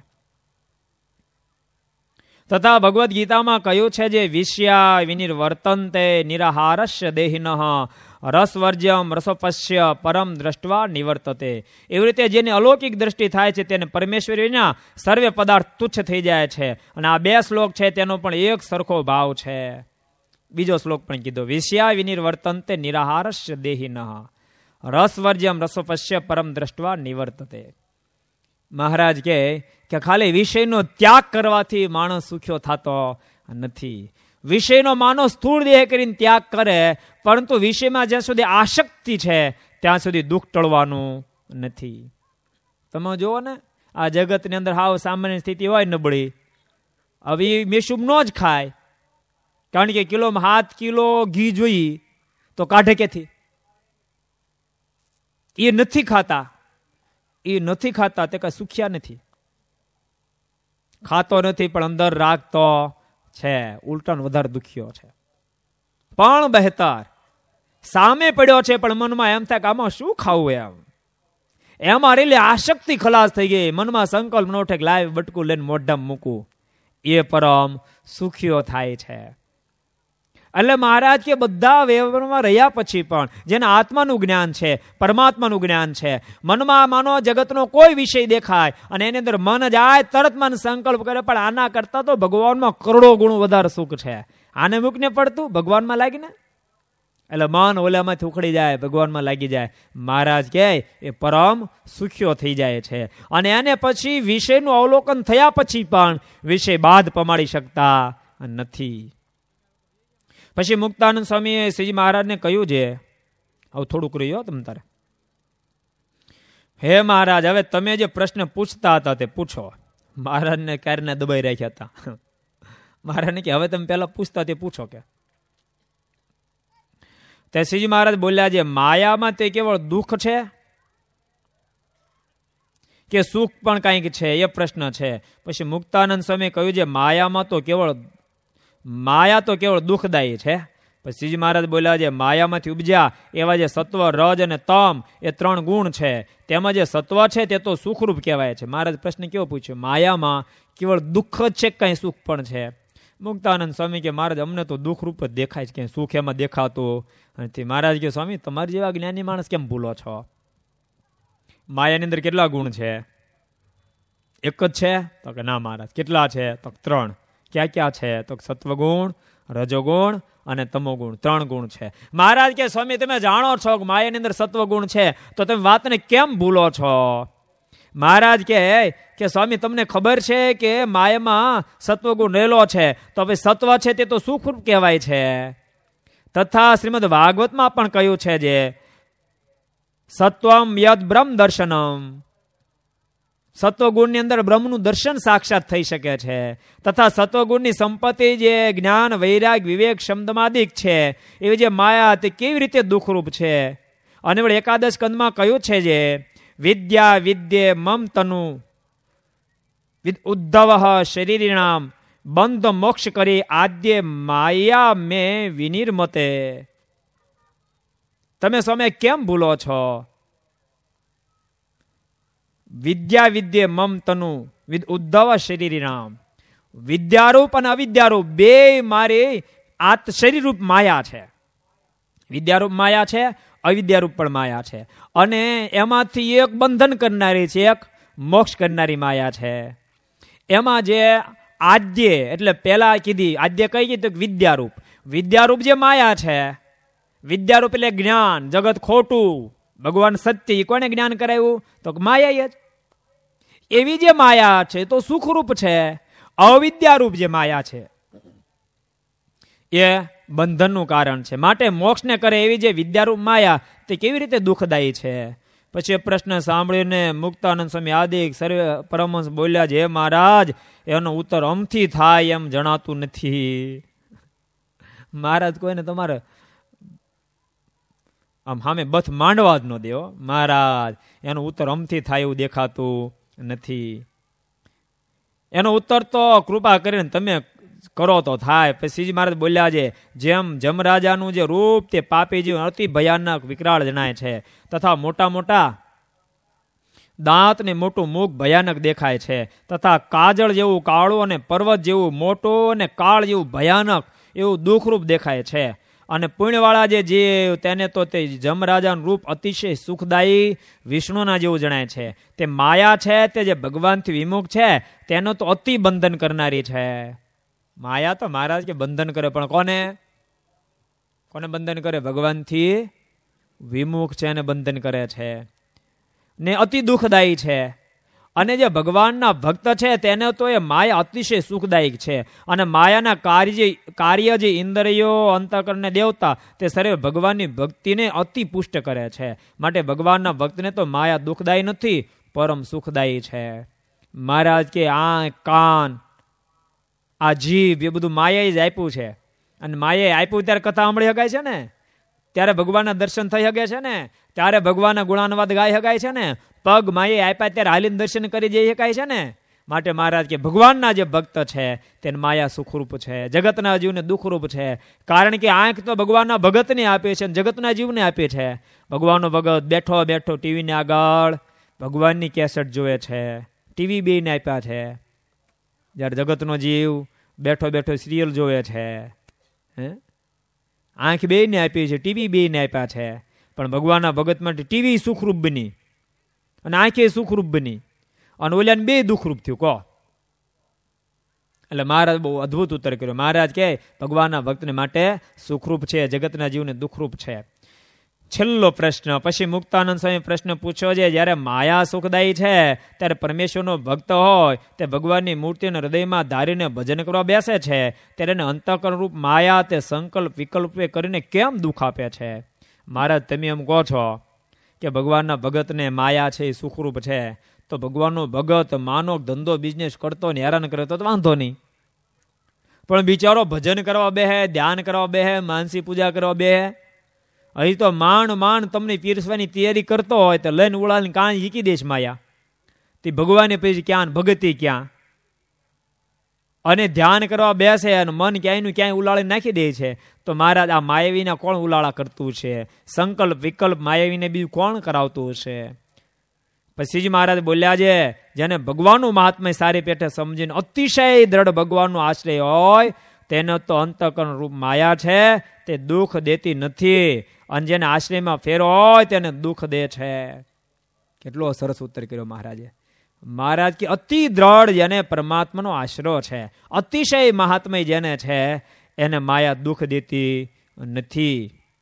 તથા ભગવદ્ ગીતામાં કહ્યું છે, જે વિષ્યા વિનિર્વર્તન્તે નિરાહારસ્ય દેહિનઃ રસવર્જ્યમ રસોપસ્ય પરમ દ્રષ્ટવા નિવર્તતે. એવી રીતે જેની અલૌકિક દ્રષ્ટિ થાય છે તેને પરમેશ્વર વિના સર્વે પદાર્થ તુચ્છ થઈ જાય છે. અને આ 2 શ્લોક છે તેનો પણ એક સરખો ભાવ છે. બીજો શ્લોક પણ કીધો, વિષ્યા વિનિર્વર્તન્તે નિરાહારસ્ય દેહિનઃ રસવર્જ્યમ રસોપસ્ય પરમ દ્રષ્ટવા નિવર્તતે. મહારાજ કે ખાલી વિષયનો ત્યાગ કરવાથી માણસ સુખ્યો થતો નથી. વિષયનો માનવ સ્થૂળ દેહ કરીને ત્યાગ કરે, પરંતુ વિષયમાં જ્યાં સુધી આસક્તિ છે ત્યાં સુધી દુઃખ ટળવાનું નથી. તમે જુઓ ને, આ જગતની અંદર હાવ સામાન્ય સ્થિતિ હોય નબળી, હવે મેશુબ ન જ ખાય, કારણ કે કિલોમાં 7 કિલો ઘી જોઈ તો કાઢે ક્યાંથી? એ નથી ખાતા તે કઈ સુખ્યા નથી. ખાતો નથી પણ અંદર રાખતો છે, ઉલટાનો વધારે દુખ્યો છે. પણ બહેતર સામે પડ્યો છે, પણ મનમાં એમ થાય કે આમાં શું ખાવું, એમાં રેલી આસક્તિ ખલાસ થઈ ગઈ. મનમાં સંકલ્પ નો ઉઠે લાઈવ બટકું લઈને મોઢામાં મૂકું, એ પરમ સુખ્યો થાય છે. એટલે મહારાજ કે બધા વ્યવહારમાં રહ્યા પછી પણ જેને આત્માનું જ્ઞાન છે, પરમાત્માનું જ્ઞાન છે, મનમાં માનો જગતનો કોઈ વિષય દેખાય અને એની અંદર મન જાય, તરત મન સંકલ્પ કરે, પણ આના કરતા તો ભગવાનમાં કરોડો ગુણ વધારે સુખ છે. આને મૂકને પડતું ભગવાનમાં લાગીને, એટલે મન ઓલામાંથી ઉખડી જાય, ભગવાનમાં લાગી જાય. મહારાજ કહે એ પરમ સુખ્યો થઈ જાય છે. અને એને પછી વિષયનું અવલોકન થયા પછી પણ વિષય બાદ પમાડી શકતા નથી. પછી મુક્તાનંદ સ્વામીએ શ્રીજી મહારાજને કહ્યું છે, હવે થોડુંક રહ્યો તમ તારે, હે મહારાજ, હવે તમે જે પ્રશ્ન પૂછતા હતા તે પૂછો. મહારાજને ક્યારના દબાઈ રાખ્યા હતા. મહારાજને કે હવે તમે પહેલા પૂછતા તે પૂછો. તે શ્રીજી મહારાજ બોલ્યા, છે માયામાં તે કેવળ દુઃખ છે કે સુખ પણ કંઈક છે, એ પ્રશ્ન છે. પછી મુક્તાનંદ સ્વામી કહ્યું છે માયા તો કેવળ દુઃખદાયી છે. પછી શ્રીજી મહારાજ બોલ્યા, છે માયામાંથી ઉપજ્યા એવા જે સત્વ, રજ અને તમ એ 3 ગુણ છે, તેમાં જે સત્વ છે તે તો સુખરૂપ કહેવાય છે. મહારાજ પ્રશ્ન કેવો પૂછ્યો, માયામાં કેવળ દુઃખ જ છે, કઈ સુખ પણ છે? મુક્તાનંદ સ્વામી કે મહારાજ અમને તો દુઃખરૂપ જ દેખાય છે, ક્યાંય સુખ એમાં દેખાતું નથી. મહારાજ કે સ્વામી, તમારી જેવા જ્ઞાની માણસ કેમ ભૂલો છો? માયાની અંદર કેટલા ગુણ છે? એક જ છે? તો કે ના મહારાજ. કેટલા છે? તો 3. ક્યાં ક્યાં છે? તો સત્વગુણ, રજોગુણ અને તમોગુણ, 3 ગુણ છે. મહારાજ કે સ્વામી, તમે જાણો છો કે માયાની અંદર સત્વગુણ છે, તો તમે વાતને કેમ ભૂલો છો? મહારાજ કે સ્વામી, તમને ખબર છે કે માયામાં સત્વગુણ રહેલો છે, તો ભાઈ સત્વ છે તે તો સુખરૂપ કહેવાય છે. તથા શ્રીમદ ભાગવતમાં પણ કહ્યું છે, જે સત્વમ યદ બ્રહ્મ દર્શનમ, સત્વગુણની અંદર બ્રહ્મનું દર્શન સાક્ષાત થઈ શકે છે. તથા સત્વગુણની સંપત્તિ જે જ્ઞાન, વૈરાગ, વિવેક, શમદમાદિક છે, એવી જે માયા તે કેવી રીતે દુઃખરૂપ છે? અને વળી 11 સ્કંદમાં કહ્યું છે, જે વિદ્યા વિદ્યે મમ તનુ ઉદ્ધવ શરીરિણામ બંધ મોક્ષ કરી આદ્ય માયા મેં વિનિર્મતે. તમે સ્વામી કેમ ભૂલો છો વિદ્યા વિદ્યે મમ તનુ વિદ ઉદ્ધવ શરીરી નામ. વિદ્યારૂપ અને અવિદ્યારૂપ બે મારી શરીરરૂપ માયા છે. વિદ્યારૂપ માયા છે, અવિદ્યારૂપ પણ માયા છે. અને એમાંથી એક બંધન કરનારી છે, એક મોક્ષ કરનારી માયા છે. એમાં જે આદ્ય એટલે પેલા કીધી આદ્ય કઈ કીધું વિદ્યારૂપ. વિદ્યારૂપ જે માયા છે, વિદ્યારૂપ એટલે જ્ઞાન, જગત ખોટું, ભગવાન સત્ય, એ કોને જ્ઞાન કરાવ્યું? તો માયા જ. એવી જે માયા છે તો સુખરૂપ છે. અવિદ્યારૂપ જે માયા છે એ બંધનનું કારણ છે. માટે મોક્ષને કરે એવી જે વિદ્યારૂપ માયા તે કેવી રીતે દુઃખદાયી છે? પછી એ પ્રશ્ન સાંભળીને મુક્તાનંદ સ્વામી આદિ સર્વે પરમહંસ બોલ્યા, જે મહારાજ એનો ઉત્તર અમથી થાય એમ જણાતું નથી. મહારાજ કોઈને તમારે આમ સામે બથ માંડવા જ ન દેવો. મહારાજ એનો ઉત્તર અમથી થાય એવું દેખાતું નથી. એનો ઉત્તર તો કૃપા કરીને તમે કરો તો થાય. પછી મહારાજ બોલ્યા છે, જેમ જમરાજાનું જે રૂપ તે પાપી જીવ અતિ ભયાનક વિકરાળ જણાય છે, તથા મોટા મોટા દાંત ને મોટું મુખ ભયાનક દેખાય છે, તથા કાજળ જેવું કાળું અને પર્વત જેવું મોટું અને કાળ જેવું ભયાનક એવું દુઃખરૂપ દેખાય છે. અને પુણ્યવાળા જે જીવ તેને તો તે જમરાજાનું રૂપ અતિશય સુખદાયી વિષ્ણુના જેવું જણાય છે. તે માયા છે તે જે ભગવાનથી વિમુખ છે તેનો તો અતિ બંધન કરનારી છે. માયા તો મહારાજ કે બંધન કરે, પણ કોને કોને બંધન કરે? ભગવાનથી વિમુખ છે અને બંધન કરે છે ને અતિ દુઃખદાયી છે. અને જે ભગવાનના ભક્ત છે તેને તો એ માયા અતિશય સુખદાયક છે. અને માયાના કાર્ય જે ઇન્દ્રિયો, અંતઃકરણ ને દેવતા તે સર્વે ભગવાનની ભક્તિને અતિ પુષ્ટ કરે છે. માટે ભગવાનના ભક્તને તો માયા દુઃખદાયી નથી, પરમ સુખદાયી છે. મહારાજ કે આંખ, કાન, આ જીભ એ બધું માયાએ જ આપ્યું છે. અને માયાએ આપ્યું ત્યારે કથા સાંભળી શકાય છે ને, ત્યારે ભગવાનના દર્શન થઈ શકે છે ને, ત્યારે ભગવાનના ગુણાનુવાદ ગાઈ શકાય છે ને, પગ માયાએ આપ્યા ત્યારે હાલીને દર્શન કરી જઈ શકાય છે ને. માટે મહારાજ કે ભગવાનના જે ભક્ત છે તેને માયા સુખરૂપ છે, જગતના જીવને દુઃખરૂપ છે. કારણ કે આંખ તો ભગવાનના ભગતને આપે છે, જગતના જીવને આપે છે. ભગવાનનો ભગત બેઠો બેઠો ટીવીને આગળ ભગવાનની કેસેટ જોવે છે, ટીવી બેને આપ્યા છે. જ્યારે જગતનો જીવ બેઠો બેઠો સિરિયલ જોવે છે. આંખ બેને આપી છે, ટીવી બેને આપ્યા છે. પણ ભગવાનના ભગત માટે ટીવી સુખરૂપ બની અને આંખે સુખરૂપ બની અને ઓલાને બે દુઃખરૂપ થયું. કહો એટલે મહારાજ બહુ અદભુત ઉત્તર કર્યો. મહારાજ કહે ભગવાનના ભક્તને માટે સુખરૂપ છે, જગતના જીવને દુઃખરૂપ છે. છેલ્લો પ્રશ્ન પછી મુક્તાનંદ સ્વામી પ્રશ્ન પૂછ્યો છે, જ્યારે માયા સુખદાયી છે ત્યારે પરમેશ્વરનો ભક્ત હોય તે ભગવાનની મૂર્તિને હૃદયમાં ધારીને ભજન કરવા બેસે છે, ત્યારે એને અંતઃકરણ રૂપ માયા તે સંકલ્પ વિકલ્પે કરીને કેમ દુઃખ આપે છે? મહારાજ તમે એમ કહો છો કે ભગવાનના ભગતને માયા છે એ સુખરૂપ છે, તો ભગવાનનો ભગત માનો ધંધો બિઝનેસ કરતો ને હેરાન કરે તો વાંધો નહીં, પણ બિચારો ભજન કરવા બેહે, ધ્યાન કરવા બેહે, માનસી પૂજા કરવા બેહે, અહીં તો માંડ તમને પીરસવાની તૈયારી કરતો હોય તો લઈને ઉડાડીને કાન હીકી દેશ માયા. તે ભગવાને પછી ક્યાં ભગતી ક્યાં? અને ધ્યાન કરવા બેસે અને મન ક્યાંયનું ક્યાંય ઉલાળી નાખી દે છે. તો મહારાજ આ માયાવીના કોણ ઉલાળા કરતું છે? સંકલ્પ વિકલ્પ માયાવીને બીજું કોણ કરાવતું છે? પછી જ મહારાજ બોલ્યા છે, જેને ભગવાનનું મહાત્મય સારી પેઠે સમજીને અતિશય દ્રઢ ભગવાનનો આશ્રય હોય તેને તો અંતઃકરણ રૂપ માયા છે તે દુઃખ દેતી નથી, અને જેને આશ્રયમાં ફેરો હોય તેને દુઃખ દે છે. કેટલો સરસ ઉત્તર કર્યો મહારાજે. મહારાજ કે અતિ દ્રઢ જેને પરમાત્માનો આશરો છે, અતિશય મહાત્મય જેને છે એને માયા દુઃખ દેતી નથી.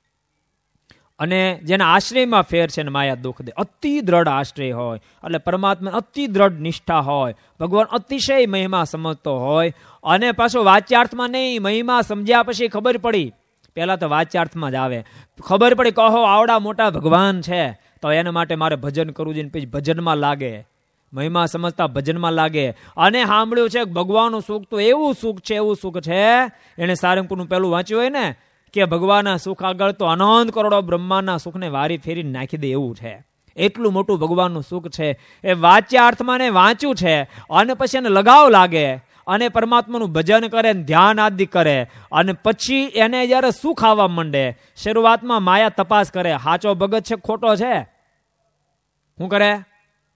અને જેના આશ્રયમાં ફેર છે ને માયા દુઃખ દે. અતિ દ્રઢ આશ્રય હોય એટલે પરમાત્મા અતિ દ્રઢ નિષ્ઠા હોય, ભગવાન અતિશય મહિમા સમજતો હોય. અને પાછો વાચ્યાર્થમાં નહીં, મહિમા સમજ્યા પછી ખબર પડી, પહેલા તો વાચ્યાર્થમાં જ આવે, ખબર પડી કહો આવડા મોટા ભગવાન છે તો એના માટે મારે ભજન કરવું જોઈએ, પછી ભજનમાં લાગે, મહિમા સમજતા ભજનમાં લાગે. અને સાંભળ્યું છે ભગવાનનું સુખ તો એવું સુખ છે, એવું સુખ છે, એને સારંગપુરનું પેલું વાંચ્યું હોય ને કે ભગવાનના સુખ આગળ તો અનંત કરોડો બ્રહ્માંડના સુખને વારી ફેરી નાખી દે એવું છે. એટલું મોટું ભગવાનનું સુખ છે. એ વાચ્યા અર્થમાં ને વાંચ્યું છે અને પછી એને લગાવ લાગે અને પરમાત્માનું ભજન કરે, ધ્યાન આદિ કરે, અને પછી એને જયારે સુખ આવવા માંડે, શરૂઆતમાં માયા તપાસ કરે, સાચો ભગત છે ખોટો છે, શું કરે?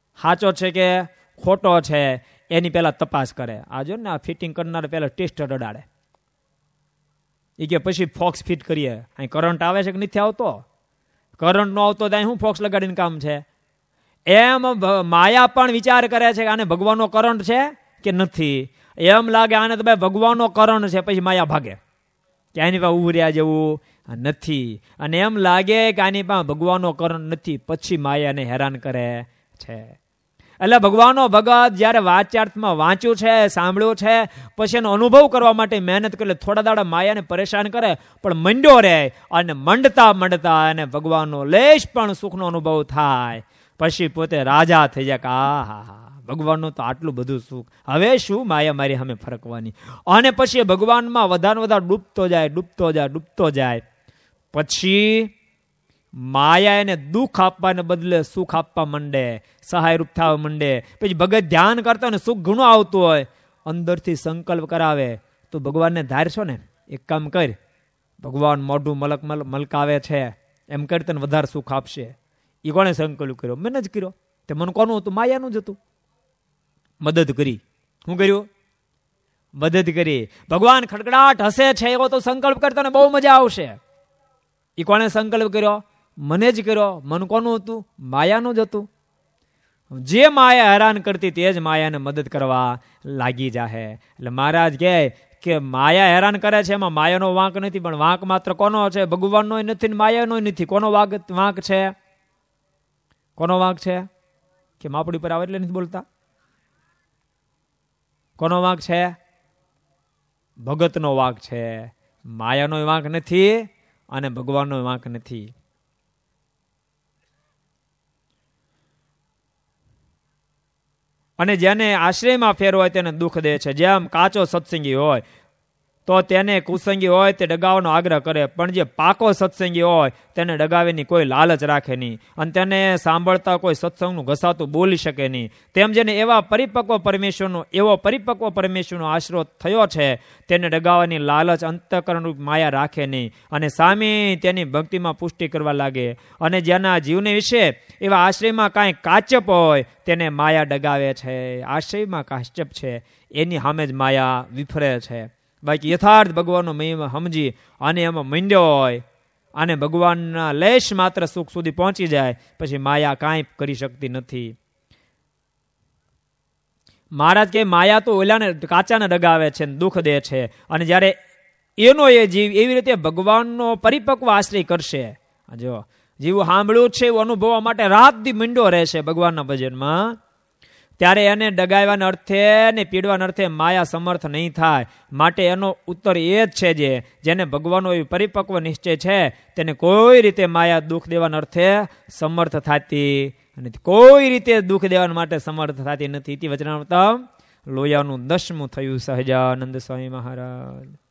સાચો છે કે ખોટો છે એની પહેલા તપાસ કરે. આ જો ને આ ફિટિંગ કરનાર પહેલા ટેસ્ટર અડાડે. એ કે પછી ફોક્સ ફિટ કરીએ. અહીં કરંટ આવે છે કે નથી આવતો? કરંટ નો આવતો ત્યાં શું ફોક્સ લગાડીને કામ છે? એમ માયા પણ વિચાર કરે છે કે આને ભગવાનનો કરંટ છે કે નથી. એમ લાગે આને તો ભાઈ ભગવાનનો કરંટ છે, પછી માયા ભાગે કે આની પાસે ઉભું રહ્યા જેવું નથી. અને એમ લાગે કે આની પાસે ભગવાનનો કરંટ નથી, પછી માયાને હેરાન કરે છે. એટલે ભગવાનનો ભગત જ્યારે વાચાર્થમાં વાંચ્યું છે, સાંભળ્યું છે, પછી એનો અનુભવ કરવા માટે મહેનત કરે, થોડા દાડા માયાને પરેશાન કરે, પણ મંડ્યો રહે. અને મંડતા મંડતા એને ભગવાનનો લેશ પણ સુખનો અનુભવ થાય. પછી પોતે રાજા થઈ જાય કે આ હા ભગવાનનું તો આટલું બધું સુખ, હવે શું માયા મારી સામે ફરકવાની. અને પછી ભગવાનમાં વધારે વધારે ડૂબતો જાય, ડૂબતો જાય, ડૂબતો જાય. પછી માયા એને દુઃખ આપવાને બદલે સુખ આપવા માંડે, સહાયરૂપ થવા માંડે. પછી ભગત ધ્યાન કરતા હોય ને સુખ ઘણું આવતું હોય, અંદરથી સંકલ્પ કરાવે તો ભગવાનને ધારશો ને એક કામ કર, ભગવાન મોઢું મલકાવે છે એમ કરી તને વધારે સુખ આપશે. એ કોણે સંકલ્પ કર્યો? મેં જ કર્યો. તે મને કોનું હતું? માયાનું જ હતું. મદદ કરી. શું કર્યું? મદદ કરી. ભગવાન ખડખડાટ હસે છે એવો તો સંકલ્પ કરતા ને બહુ મજા આવશે. એ કોણે સંકલ્પ કર્યો? મને જ કર્યો. મન કોનું હતું? માયાનું જ હતું. જે માયા હેરાન કરતી તે જ માયાને મદદ કરવા લાગી જાહે. એટલે મહારાજ કહે કે માયા હેરાન કરે છે એમાં માયાનો વાંક નથી, પણ વાંક માત્ર કોનો છે? ભગવાનનો નથી ને માયાનો નથી. કોનો વાંક છે? કોનો વાંક છે? કે માપડી પર આવે એટલે નથી બોલતા? કોનો વાંક છે? ભગતનો વાંક છે. માયાનો વાંક નથી અને ભગવાનનો વાંક નથી. અને જેને આશ્રયમાં ફેર હોય તેને દુઃખ દે છે. જેમ કાચો સત્સંગી હોય તો તેને કુસંગી હોય તે ડગાવવાનો આગ્રહ કરે, પણ જે પાકો સત્સંગી હોય તેને ડગાવીની કોઈ લાલચ રાખે નહીં, અને તેને સાંભળતા કોઈ સત્સંગનું ઘસાતું બોલી શકે નહીં. તેમ જેને એવો પરિપક્વ પરમેશ્વરનો આશરો થયો છે તેને ડગાવવાની લાલચ અંતઃકરણરૂપ માયા રાખે નહીં, અને સામે તેની ભક્તિમાં પુષ્ટિ કરવા લાગે. અને જેના જીવને વિશે એવા આશ્રયમાં કાંઈ કાચપ હોય તેને માયા ડગાવે છે. આશ્રયમાં કાચપ છે એની સામે જ માયા વિફરે છે. બાકી યથાર્થ ભગવાનનો મહિમા સમજી અને એમાં મંડ્યો હોય અને ભગવાનના લેશ માત્ર સુખ સુધી પહોંચી જાય, પછી માયા કાંઈ કરી શકતી નથી. મહારાજ કે માયા તો ઓલાને કાચાને ડગાવે છે, દુઃખ દે છે. અને જ્યારે એનો એ જીવ એવી રીતે ભગવાનનો પરિપક્વ આશ્રય કરશે, જો જીવ સાંભળ્યું છે એવું અનુભવવા માટે રાત દી મંડ્યો રહેશે ભગવાનના ભજનમાં, ત્યારે એને ડગાવવાના અર્થે ને પીડવાના અર્થે માયા સમર્થ નહીં થાય. માટે એનો ઉત્તર એ જ છે જે જેને ભગવાનનો એ પરિપક્વ નિશ્ચય છે તેને કોઈ રીતે માયા દુઃખ દેવાના અર્થે સમર્થ થતી નથી. કોઈ રીતે દુઃખ દેવા માટે સમર્થ થતી નથી. વચનામૃતમ લોયાનું 10મું થયું. સહજાનંદ સ્વામી મહારાજ.